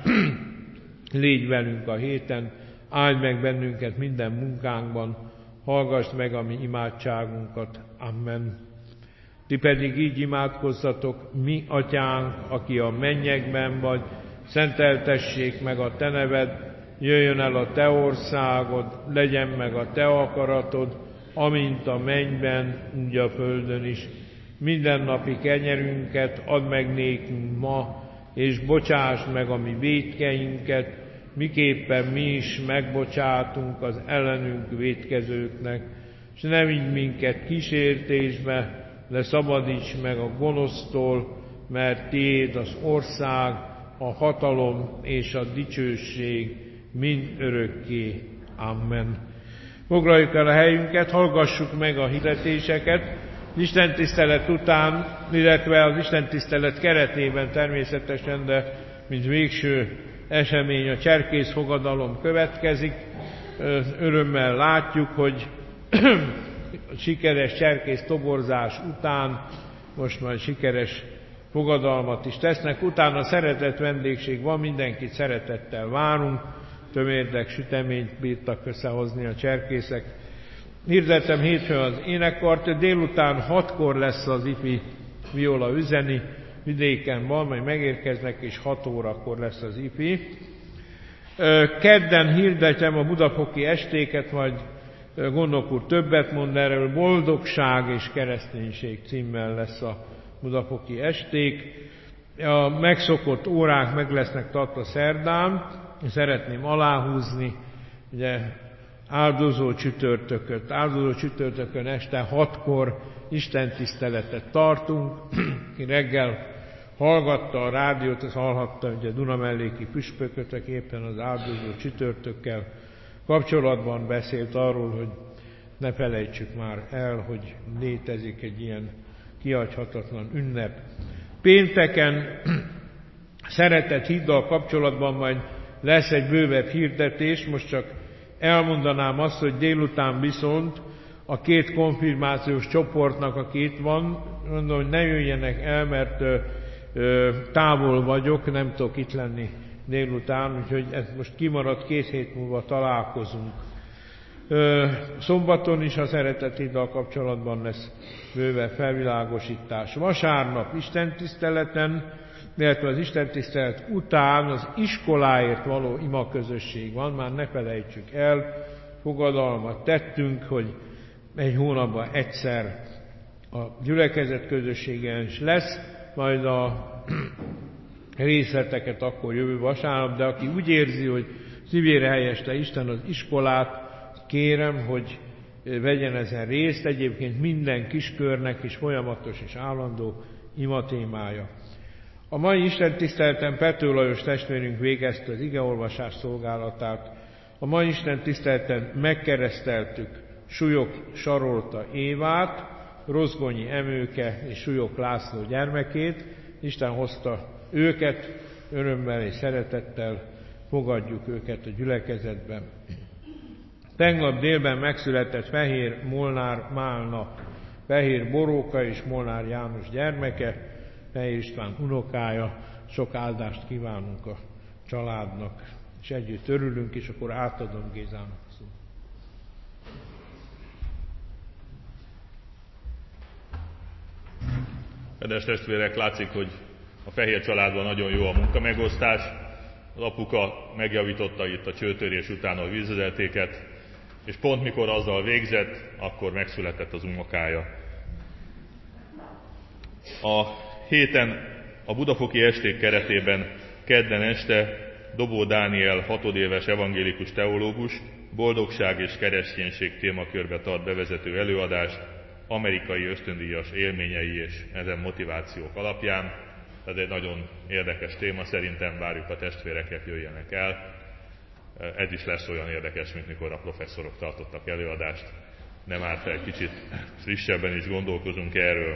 Légy velünk a héten, áldj meg bennünket minden munkánkban, hallgass meg a mi imádságunkat. Amen. Ti pedig így imádkozzatok: mi atyánk, aki a mennyekben vagy, szenteltessék meg a te neved, jöjjön el a te országod, legyen meg a te akaratod, amint a mennyben, úgy a földön is. Mindennapi kenyerünket add meg nékünk ma, és bocsásd meg a mi vétkeinket, miképpen mi is megbocsátunk az ellenünk vétkezőknek, és ne vigy minket kísértésbe, de szabadíts meg a gonosztól, mert tiéd az ország, a hatalom és a dicsőség mind örökké. Amen. Foglaljuk el a helyünket, hallgassuk meg a hirdetéseket. Isten tisztelet után, illetve az Isten tisztelet keretében természetesen, de mint végső esemény a cserkész fogadalom következik. Örömmel látjuk, hogy a sikeres cserkész toborzás után most majd sikeres fogadalmat is tesznek. Utána szeretett vendégség van, mindenkit szeretettel várunk. Tömérdek süteményt bírtak összehozni a cserkészek. Hirdetem hétfőn az énekkart, délután hatkor lesz az ifi viola üzeni, vidéken van, majd megérkeznek, és hat órakor lesz az ifi. Kedden hirdetem a budafoki estéket, majd Gondnok úr többet mond erről, boldogság és kereszténység címmel lesz a budafoki esték. A megszokott órák meg lesznek tartva szerdán, szeretném aláhúzni, ugye áldozó csütörtököt. Áldozó csütörtökön este hatkor istentiszteletet tartunk. Ki reggel hallgatta a rádiót, az hallhatta, hogy a Dunamelléki püspökötök éppen az áldozó csütörtökkel kapcsolatban beszélt arról, hogy ne felejtsük már el, hogy létezik egy ilyen kihagyhatatlan ünnep. Pénteken szeretett híddal kapcsolatban majd lesz egy bővebb hirdetés, most csak elmondanám azt, hogy délután viszont a két konfirmációs csoportnak, aki itt van, mondom, hogy ne jöjjenek el, mert ö, ö, távol vagyok, nem tudok itt lenni délután, úgyhogy ez most kimaradt, két hét múlva találkozunk. Ö, szombaton is a szeretett híddal kapcsolatban lesz bővebb felvilágosítás. Vasárnap istentiszteleten, illetve az istentisztelet után az iskoláért való imaközösség van, már ne felejtsük el, fogadalmat tettünk, hogy egy hónapban egyszer a gyülekezet közösségen is lesz, majd a részleteket akkor jövő vasárnap, de aki úgy érzi, hogy szívére helyezte Isten az iskolát, kérem, hogy vegyen ezen részt. Egyébként minden kiskörnek is folyamatos és állandó imatémája. A mai istentiszteleten Pető Lajos testvérünk végezte az igeolvasás szolgálatát. A mai istentiszteleten megkereszteltük Súlyog Sarolta Évát, Rozgonyi Emőke és Súlyog László gyermekét. Isten hozta őket, örömmel és szeretettel fogadjuk őket a gyülekezetben. Tegnap délben megszületett Fehér Molnár Málna, Fehér Boróka és Molnár János gyermeke, Fehér István unokája. Sok áldást kívánunk a családnak, és együtt örülünk, és akkor átadom Gézának a szót. Kedves testvérek, látszik, hogy A Fehér családban nagyon jó a munkamegosztás. Az apuka megjavította itt a csőtörés után a vízvezetéket, és pont mikor azzal végzett, akkor megszületett az unokája. A héten a budafoki esték keretében kedden este Dobó Dániel hatodéves evangélikus teológus boldogság és kereszténység témakörbe tart bevezető előadást amerikai ösztöndíjas élményei és ezen motivációk alapján. Ez egy nagyon érdekes téma, szerintem várjuk a testvéreket, jöjjenek el. Ez is lesz olyan érdekes, mint mikor a professzorok tartottak előadást. Nem árt fel, kicsit frissebben is gondolkozunk erről.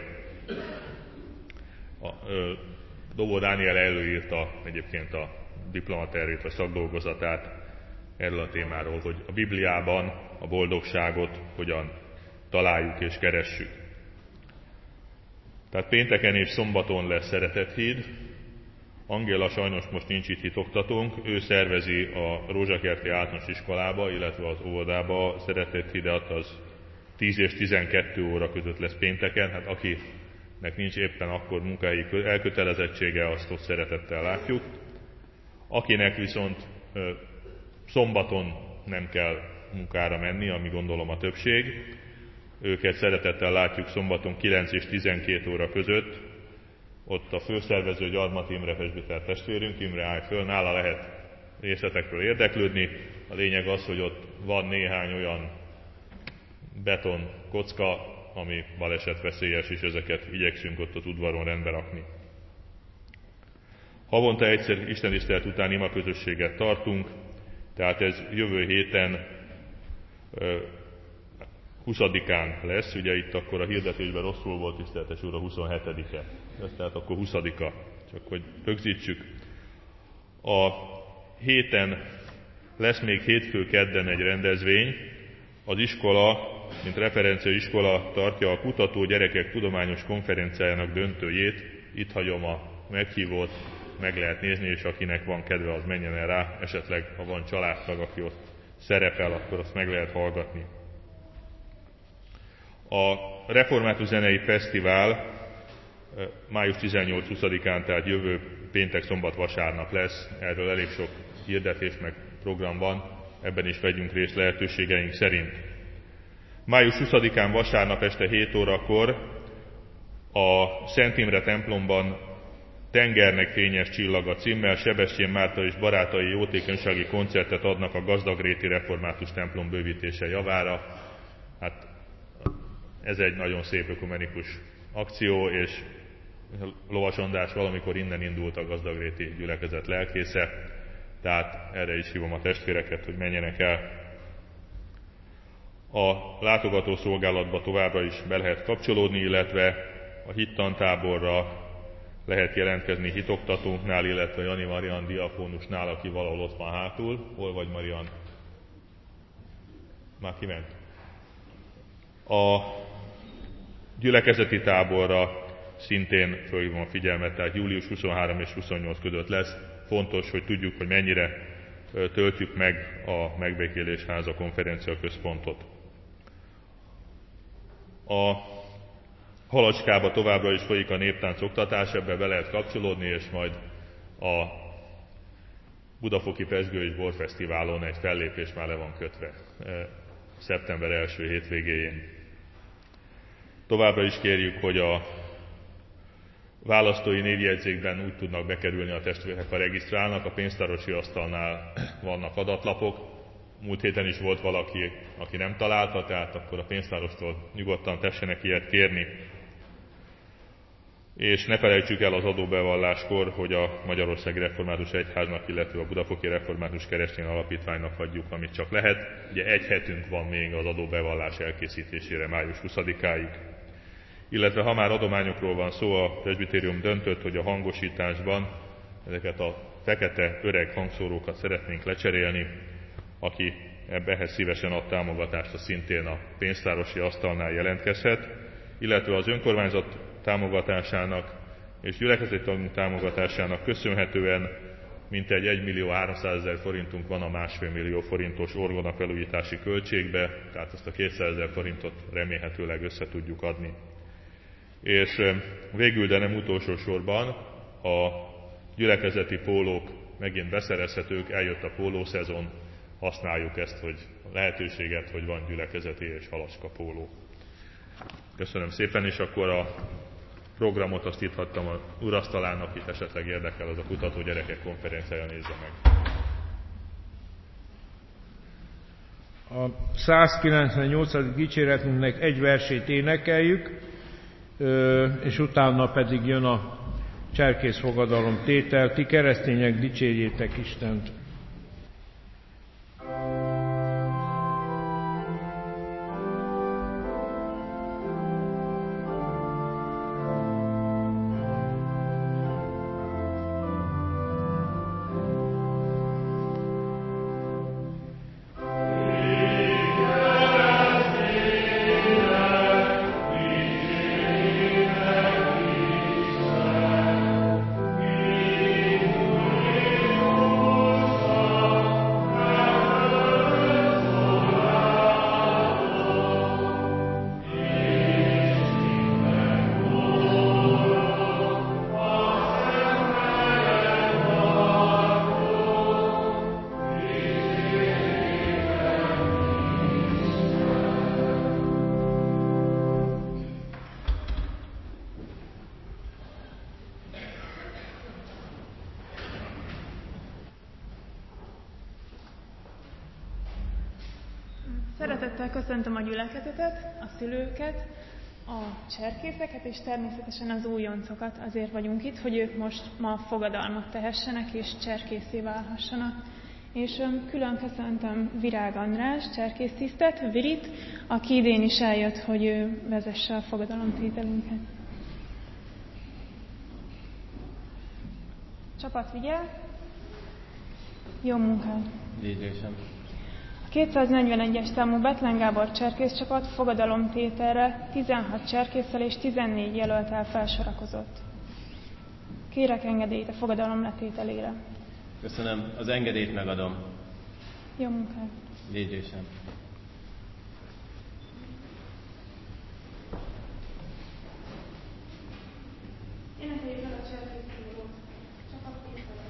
A, ö, Dobó Dániel előírta egyébként a diplomatervét, a szakdolgozatát erről a témáról, hogy a Bibliában a boldogságot hogyan találjuk és keressük. Tehát pénteken és szombaton lesz Szeretethíd. Angéla sajnos most nincs itt hitoktatónk, ő szervezi a Rózsakerti általános iskolába, illetve az óvodába a Szeretethídet, az tíz és tizenkettő óra között lesz pénteken. Hát akinek nincs éppen akkor munkahelyi elkötelezettsége, azt ott szeretettel látjuk. Akinek viszont ö, szombaton nem kell munkára menni, ami gondolom a többség, őket szeretettel látjuk szombaton kilenc és tizenkét óra között. Ott a főszervező Gyarmat Imre presbiter testvérünk, Imre, állj föl, nála lehet részletekről érdeklődni. A lényeg az, hogy ott van néhány olyan beton kocka, ami balesetveszélyes, és ezeket igyekszünk ott az udvaron rendbe rakni. Havonta egyszer istentisztelet után imaközösséget tartunk, tehát ez jövő héten huszadikán lesz, ugye itt akkor a hirdetésben rosszul volt, tiszteletes úr, a huszonhetedike. Ez tehát akkor huszadika, csak hogy rögzítsük. A héten lesz még hétfő kedden egy rendezvény. Az iskola, mint referencia iskola tartja a Kutató Gyerekek Tudományos Konferenciájának döntőjét. Itt hagyom a meghívót, meg lehet nézni, és akinek van kedve, az menjen el rá. Esetleg, ha van családtag, aki ott szerepel, akkor azt meg lehet hallgatni. A Református Zenei Fesztivál május tizennyolc-huszadikán, tehát jövő péntek, szombat, vasárnap lesz. Erről elég sok hirdetés meg program van, ebben is vegyünk részt lehetőségeink szerint. május huszadikán vasárnap este hét órakor a Szent Imre templomban Tengernek fényes csillaga címmel Sebestyén Márta és barátai jótékonysági koncertet adnak a Gazdagréti Református templom bővítése javára. Hát ez egy nagyon szép ökumenikus akció, és Lovas András valamikor innen indult a Gazdagréti gyülekezet lelkésze, tehát erre is hívom a testvéreket, hogy menjenek el. A látogató szolgálatba továbbra is be lehet kapcsolódni, illetve a hittantáborra lehet jelentkezni hitoktatónknál, illetve Jani Marian diakónusnál, aki valahol ott van hátul. Hol vagy, Marian? Már kiment? A gyülekezeti táborra szintén fölhívom a figyelmet, tehát július huszonhárom és huszonnyolc között lesz. Fontos, hogy tudjuk, hogy mennyire töltjük meg a Megbékélés Háza konferencia központot. A Halacskába továbbra is folyik a néptánc oktatás, ebbe be lehet kapcsolódni, és majd a Budafoki Pezsgő és Borfesztiválon egy fellépés már le van kötve szeptember első hétvégéjén. Továbbra is kérjük, hogy a választói névjegyzékben úgy tudnak bekerülni a testvérek, ha regisztrálnak. A pénztárosi asztalnál vannak adatlapok. Múlt héten is volt valaki, aki nem találta, tehát akkor a pénztárostól nyugodtan tessenek ilyet kérni. És ne felejtsük el az adóbevalláskor, hogy a Magyarországi Református Egyháznak, illetve a Budafoki Református Keresztény Alapítványnak hagyjuk, amit csak lehet. Ugye egy hetünk van még az adóbevallás elkészítésére május huszadikáig. Illetve ha már adományokról van szó, a presbitérium döntött, hogy a hangosításban ezeket a fekete öreg hangszórókat szeretnénk lecserélni. Aki ehhez szívesen ad támogatást, az szintén a pénztárosi asztalnál jelentkezhet, illetve az önkormányzat támogatásának és gyülekezeti tagunk támogatásának köszönhetően mintegy egymillió háromszázezer forintunk van a másfél millió forintos orgona felújítási költségbe, tehát azt a kétszázezer forintot remélhetőleg össze tudjuk adni. És végül, de nem utolsó sorban, A gyülekezeti pólók megint beszerezhetők, eljött a pólószezon, használjuk ezt, hogy lehetőséget, hogy van gyülekezeti és halaska póló. Köszönöm szépen, és akkor a programot azt itt hagytam a urasztalának, akit esetleg érdekel, az a Kutató Gyerekek Konferenciája nézze meg. A százkilencvennyolcadik dicséretünknek egy versét énekeljük, és utána pedig jön a cserkész fogadalom tétel. Ti keresztények, dicsérjétek Istent! Szeretettel köszöntöm a gyülekezetet, a szülőket, a cserkészeket és természetesen az újoncokat. Azért vagyunk itt, hogy ők most ma fogadalmat tehessenek és cserkészé válhassanak. És külön köszöntöm Virág András, cserkésztisztet, Virit, aki idén is eljött, hogy ő vezesse a fogadalomtételünket. Csapat, vigyel! Jó munkát! Díjlésem! kétszáznegyvenegyes számú Bethlen Gábor cserkészcsapat fogadalomtételre tizenhat cserkésszel és tizennégy jelölttel felsorakozott. Kérek engedélyt a fogadalom letételére. Köszönöm, az engedélyt megadom. Jó munkát! Díjlésem! Énekeljük el a cserkészszólót. Csapat készülök.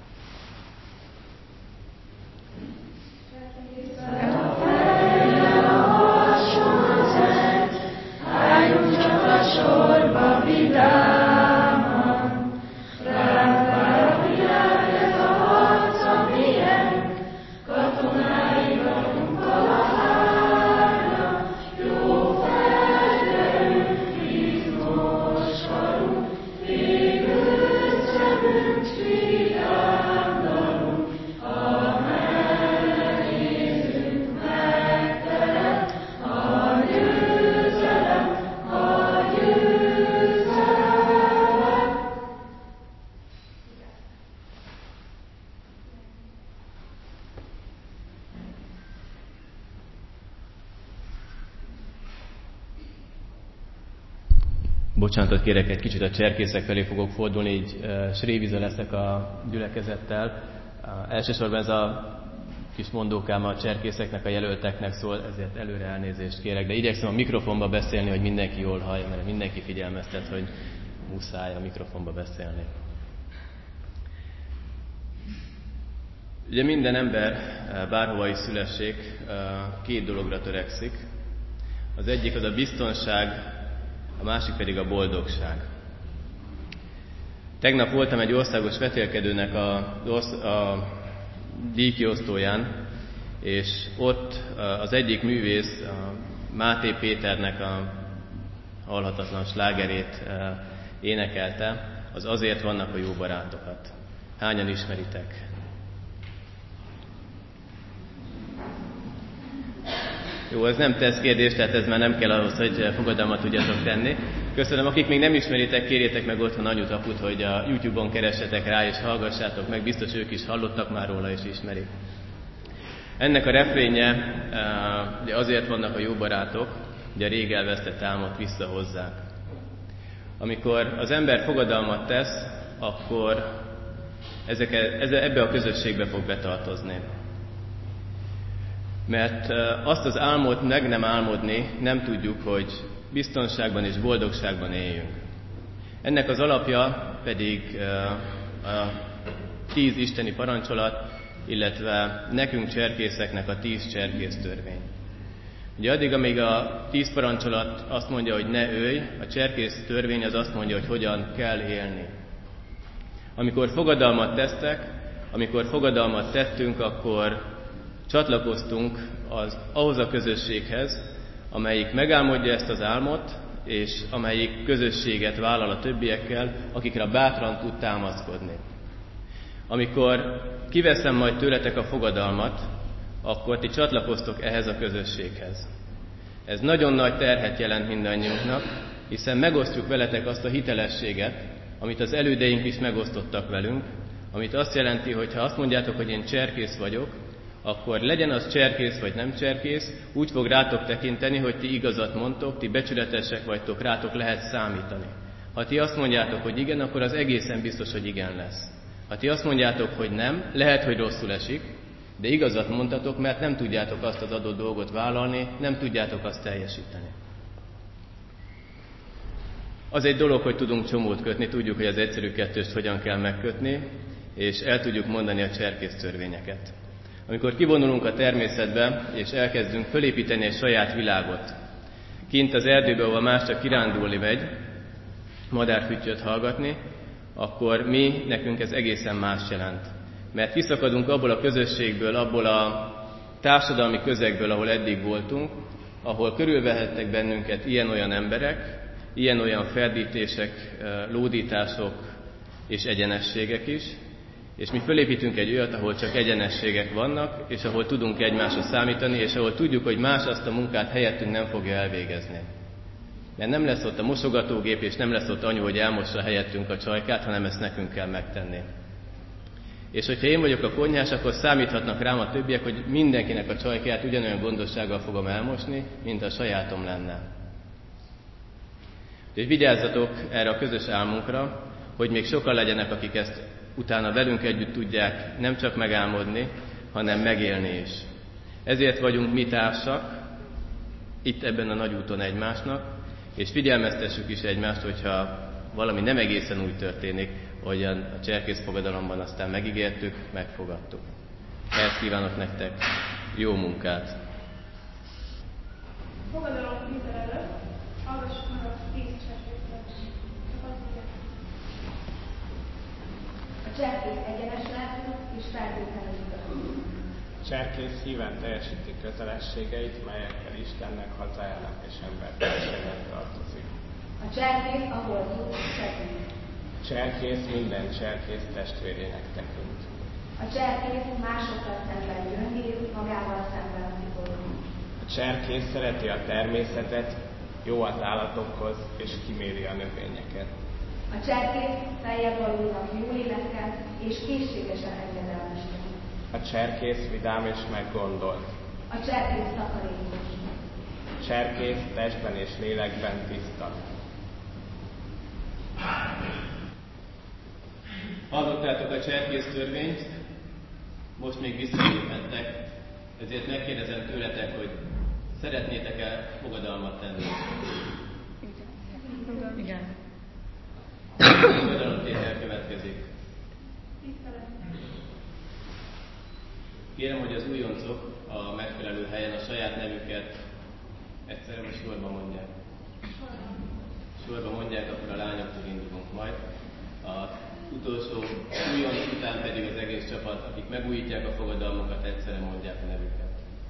Bocsánatot kérek, egy kicsit a cserkészek felé fogok fordulni, így uh, srévize leszek a gyülekezettel. Uh, elsősorban ez a kis mondókám a cserkészeknek, a jelölteknek szól, ezért előre elnézést kérek, de igyekszem a mikrofonba beszélni, hogy mindenki jól hallja, mert mindenki figyelmeztet, hogy muszáj a mikrofonba beszélni. Ugye minden ember, bárhova is szülessék, két dologra törekszik. Az egyik az a biztonság, a másik pedig a boldogság. Tegnap voltam egy országos vetélkedőnek a, a díjkiosztóján, és ott az egyik művész, a Máté Péternek a halhatatlan slágerét énekelte, az Azért vannak a jó barátokat. Hányan ismeritek? Jó, ez nem tesztkérdés, tehát ez már nem kell ahhoz, hogy fogadalmat tudjatok tenni. Köszönöm, akik még nem ismeritek, kérjétek meg otthon anyut, aput, hogy a YouTube-on keressetek rá, és hallgassátok meg, biztos ők is hallottak már róla, és ismerik. Ennek a refrénye, ugye azért vannak a jó barátok, hogy a rég elvesztett álmot visszahozzák. Amikor az ember fogadalmat tesz, akkor ezeket, ebbe a közösségbe fog betartozni. Mert azt az álmot meg nem álmodni, nem tudjuk, hogy biztonságban és boldogságban éljünk. Ennek az alapja pedig a tíz isteni parancsolat, illetve nekünk cserkészeknek a tíz cserkész törvény. Ugye addig, amíg a tíz parancsolat azt mondja, hogy ne ölj, a cserkész törvény az azt mondja, hogy hogyan kell élni. Amikor fogadalmat tesztek, amikor fogadalmat tettünk, akkor csatlakoztunk az, ahhoz a közösséghez, amelyik megálmodja ezt az álmot, és amelyik közösséget vállal a többiekkel, akikre bátran tud támaszkodni. Amikor kiveszem majd tőletek a fogadalmat, akkor ti csatlakoztok ehhez a közösséghez. Ez nagyon nagy terhet jelent mindannyiunknak, hiszen megosztjuk veletek azt a hitelességet, amit az elődeink is megosztottak velünk, amit azt jelenti, hogy ha azt mondjátok, hogy én cserkész vagyok, akkor legyen az cserkész vagy nem cserkész, úgy fog rátok tekinteni, hogy ti igazat mondtok, ti becsületesek vagytok, rátok lehet számítani. Ha ti azt mondjátok, hogy igen, akkor az egészen biztos, hogy igen lesz. Ha ti azt mondjátok, hogy nem, lehet, hogy rosszul esik, de igazat mondtatok, mert nem tudjátok azt az adott dolgot vállalni, nem tudjátok azt teljesíteni. Az egy dolog, hogy tudunk csomót kötni, tudjuk, hogy az egyszerű kettőst hogyan kell megkötni, és el tudjuk mondani a cserkész törvényeket. Amikor kivonulunk a természetbe, és elkezdünk fölépíteni egy saját világot, kint az erdőbe, ahol más csak kirándulni megy, madárfüttyöt hallgatni, akkor mi, nekünk ez egészen más jelent. Mert kiszakadunk abból a közösségből, abból a társadalmi közegből, ahol eddig voltunk, ahol körülvehettek bennünket ilyen-olyan emberek, ilyen-olyan ferdítések, lódítások és egyenességek is, és mi fölépítünk egy olyat, ahol csak egyenességek vannak, és ahol tudunk egymásra számítani, és ahol tudjuk, hogy más azt a munkát helyettünk nem fogja elvégezni. Mert nem lesz ott a mosogatógép, és nem lesz ott anyu, hogy elmossa helyettünk a csajkát, hanem ezt nekünk kell megtenni. És hogyha én vagyok a konyhás, akkor számíthatnak rám a többiek, hogy mindenkinek a csajkát ugyanolyan gondossággal fogom elmosni, mint a sajátom lenne. Úgyhogy vigyázzatok erre a közös álmunkra, hogy még sokan legyenek, akik ezt utána velünk együtt tudják nem csak megálmodni, hanem megélni is. Ezért vagyunk mi társak, itt ebben a nagy úton egymásnak, és figyelmeztessük is egymást, hogyha valami nem egészen úgy történik, ahogyan a cserkész fogadalomban aztán megígértük, megfogadtuk. Ehhez kívánok nektek jó munkát! Fogadalom vitel előtt hallgassuk meg a tíz cserkészet. A cserkész egyenes lelkű és feltételező. A cserkész híven teljesíti kötelességeit, melyekkel Istennek, hazájának és embertársának tartozik. A cserkész a holdút segít. A cserkész minden cserkész testvérének tekint. A cserkész másokkal szemben gyöngéd, magával szemben szigorú. A cserkész szereti a természetet, jó az állatokhoz és kiméri a növényeket. A cserkész feljebb valónak jó lélekkel és készségesen engedelmeskedik. A cserkész vidám és meggondolt. A cserkész takarékos. A cserkész testben és lélekben tiszta. Hallottátok a cserkész törvényt, most még visszaléphettek, ezért megkérdezem tőletek, hogy szeretnétek-e fogadalmat tenni? Igen. Fogadalomtétel következik. Kérem, hogy az újoncok a megfelelő helyen a saját nevüket egyszerre vagy sorba mondják. Sorba mondják, akkor a lányoktól indulunk majd. Az utolsó újonc után pedig az egész csapat, akik megújítják a fogadalmukat, egyszerre mondják a nevüket.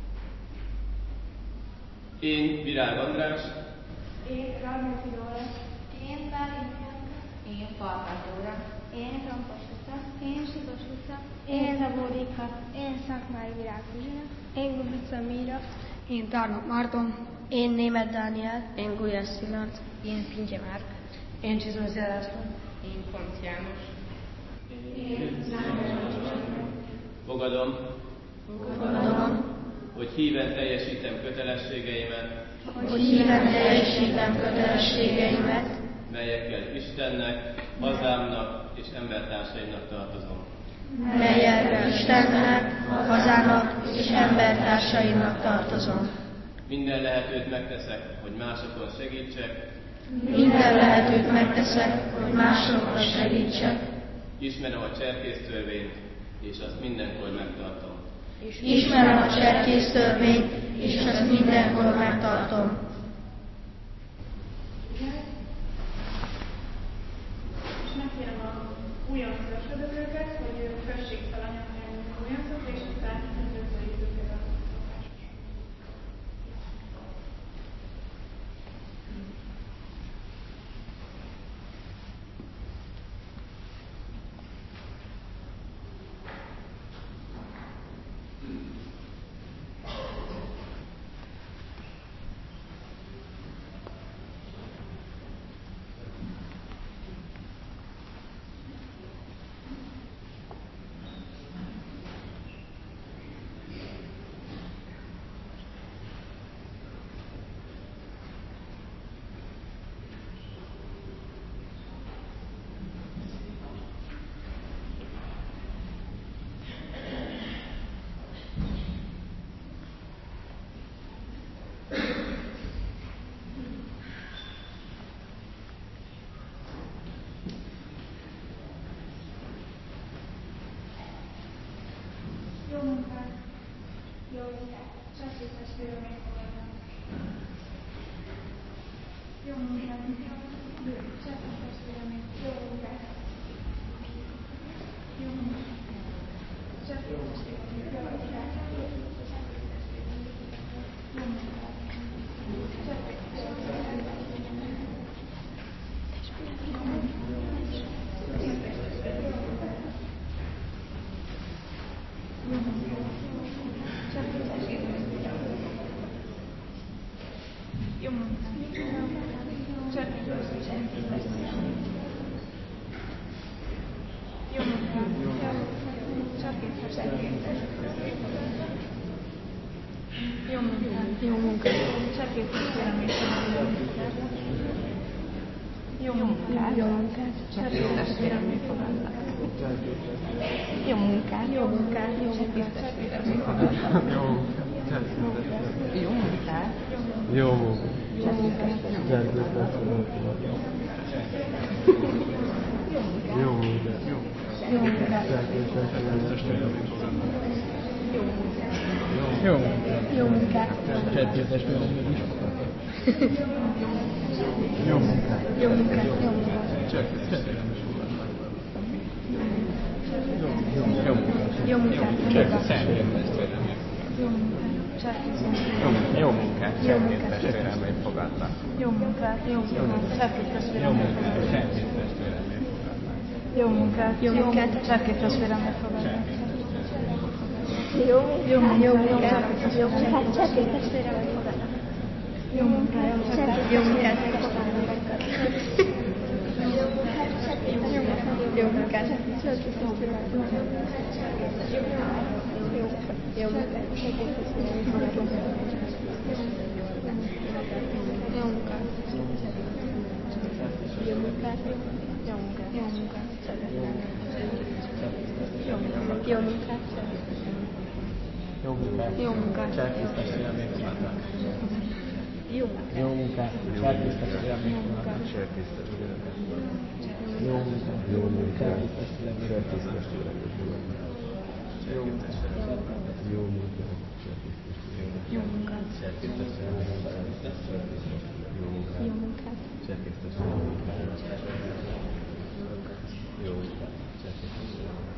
Én Virág András. Én Rámóti Dóra. Én Bálint Janka. Én Farkas Dóra. Én Rompos Uca. Én Sikos Uca. Én Zabódika. Én Szakmai Virág Kuzsina. Én Gubica Míra. Én Tarnok Márton. Én Németh Dániel. Én Gulyás Szilárd. Én Fincse Márk. Én Csizmazi László. Én Pont János. Én Fogadom, Fogadom, hogy híven teljesítem kötelességeimet, hogy híven teljesítem kötelességeimet, melyekkel Istennek, hazámnak és embertársaimnak tartozom. melyekkel Istennek, hazának és embertársaimnak tartozom. Minden lehetőt megteszek, hogy másokon segítsek, Minden lehetőt megteszek, hogy másoknak segítsek. Ismerem a cserkész törvényt, és azt mindenkor megtartom. Ismerem a cserkész törvényt, és azt mindenkor megtartom. És megkérem a újonc őrsödözőket, hogy kössék fel a nyomját az újoncot, és aztán üdvözöljük őket a szokásos. Jó munkát! Jó munkát! Cserkész testvérem megfogadnak. Jó munkát! Cserkész testvérem meg. Jó munkát! Jó munkát! Cserkész testvérem meg. Jó munkát! Jó munkát! Cserkész testvérem meg. Jó munkát! Cserkész Jó munkát! Cserkész Jó munkát! Jó munkát! Cserkész testvérem megfogadnak. Jó munkát! Jó munkát! Cserkész testvérem megfogadnak. Jó munkát! Jó munkát! Cserkész testvérem megfogadnak. Jó munkát! Jó munkát! Jó munkát! Jó munkát! Jó munkát! Jó munkát! Jó munkát! Cserkész testvérem is fogadnak. Jó munkát! Jó munkát! Jó munkát! Cserkész testvérem is fogadnak. Jó munkát! Jó munkát! Cserkész testvérem is Jó munkát! Jó munkát! Cserkész testvérem is fogadnak. Jó munkát! Jó munkát! Cserkész testvérem Jó megfogadnak. munkát! Cserkész testvérem is fogadnak. Jó munkát! Jó munkát! Cserkész testvérem megfogadnak. Jó, Jó munkát! jó Jó munkát, munkát! jó munkát, cserkész testvérem megfogadnak. Jó munkát! Jó munkát, megfogadnak. Jó munkát, cserkész testvérem megfogadnak. Jó munkát, cserkész testvérem megfogadnak. Jó munkát. Jó munkát. Jó munkát. Jó munkát. Jó munkát. Jó munkát. Jó munkát! Jó munkát. Cserkész testvérem is fogadnak. Jó munkát. Jó munkát! Cserkész testvérem is fogadnak. Cserkész testvérem is fogadnak. Jó munkát! Jó munkát! Cserkész testvérem is fogadnak. Jó munkát! Jó munkát! Jó munkát. Cserkész testvérem is fogadnak. Jó munkát! Jó munkát. Cserkész testvérem is fogadnak. Jó munkát! Cserkész testvérem is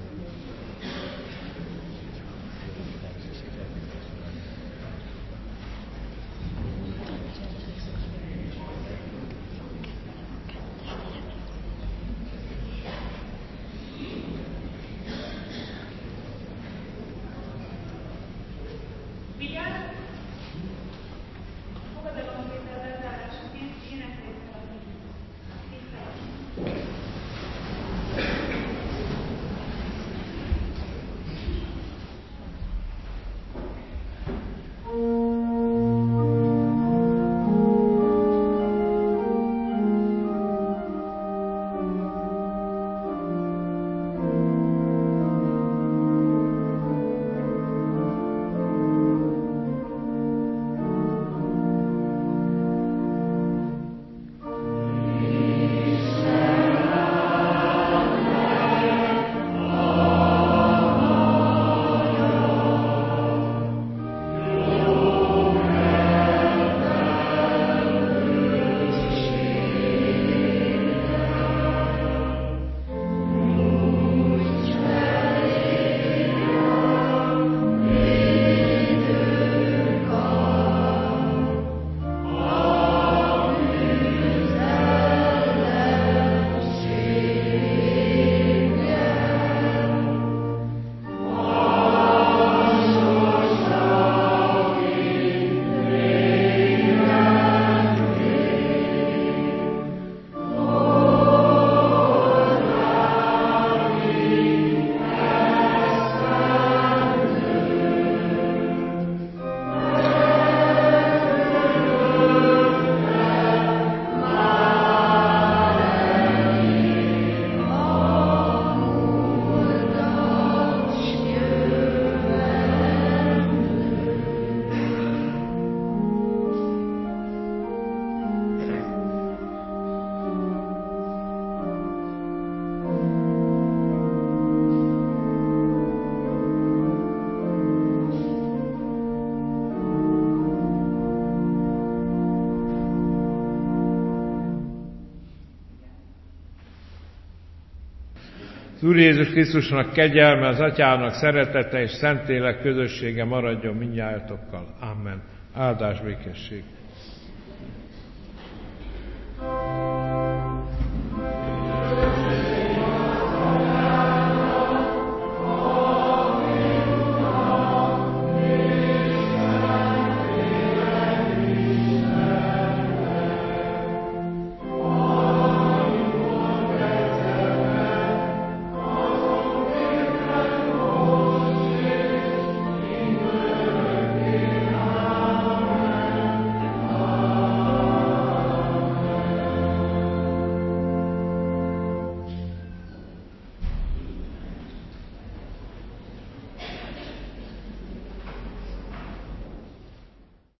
Az Úr Jézus Krisztusnak kegyelme, az Atyának szeretete és Szentlélek közössége maradjon mindnyájatokkal. Amen. Áldás, békesség.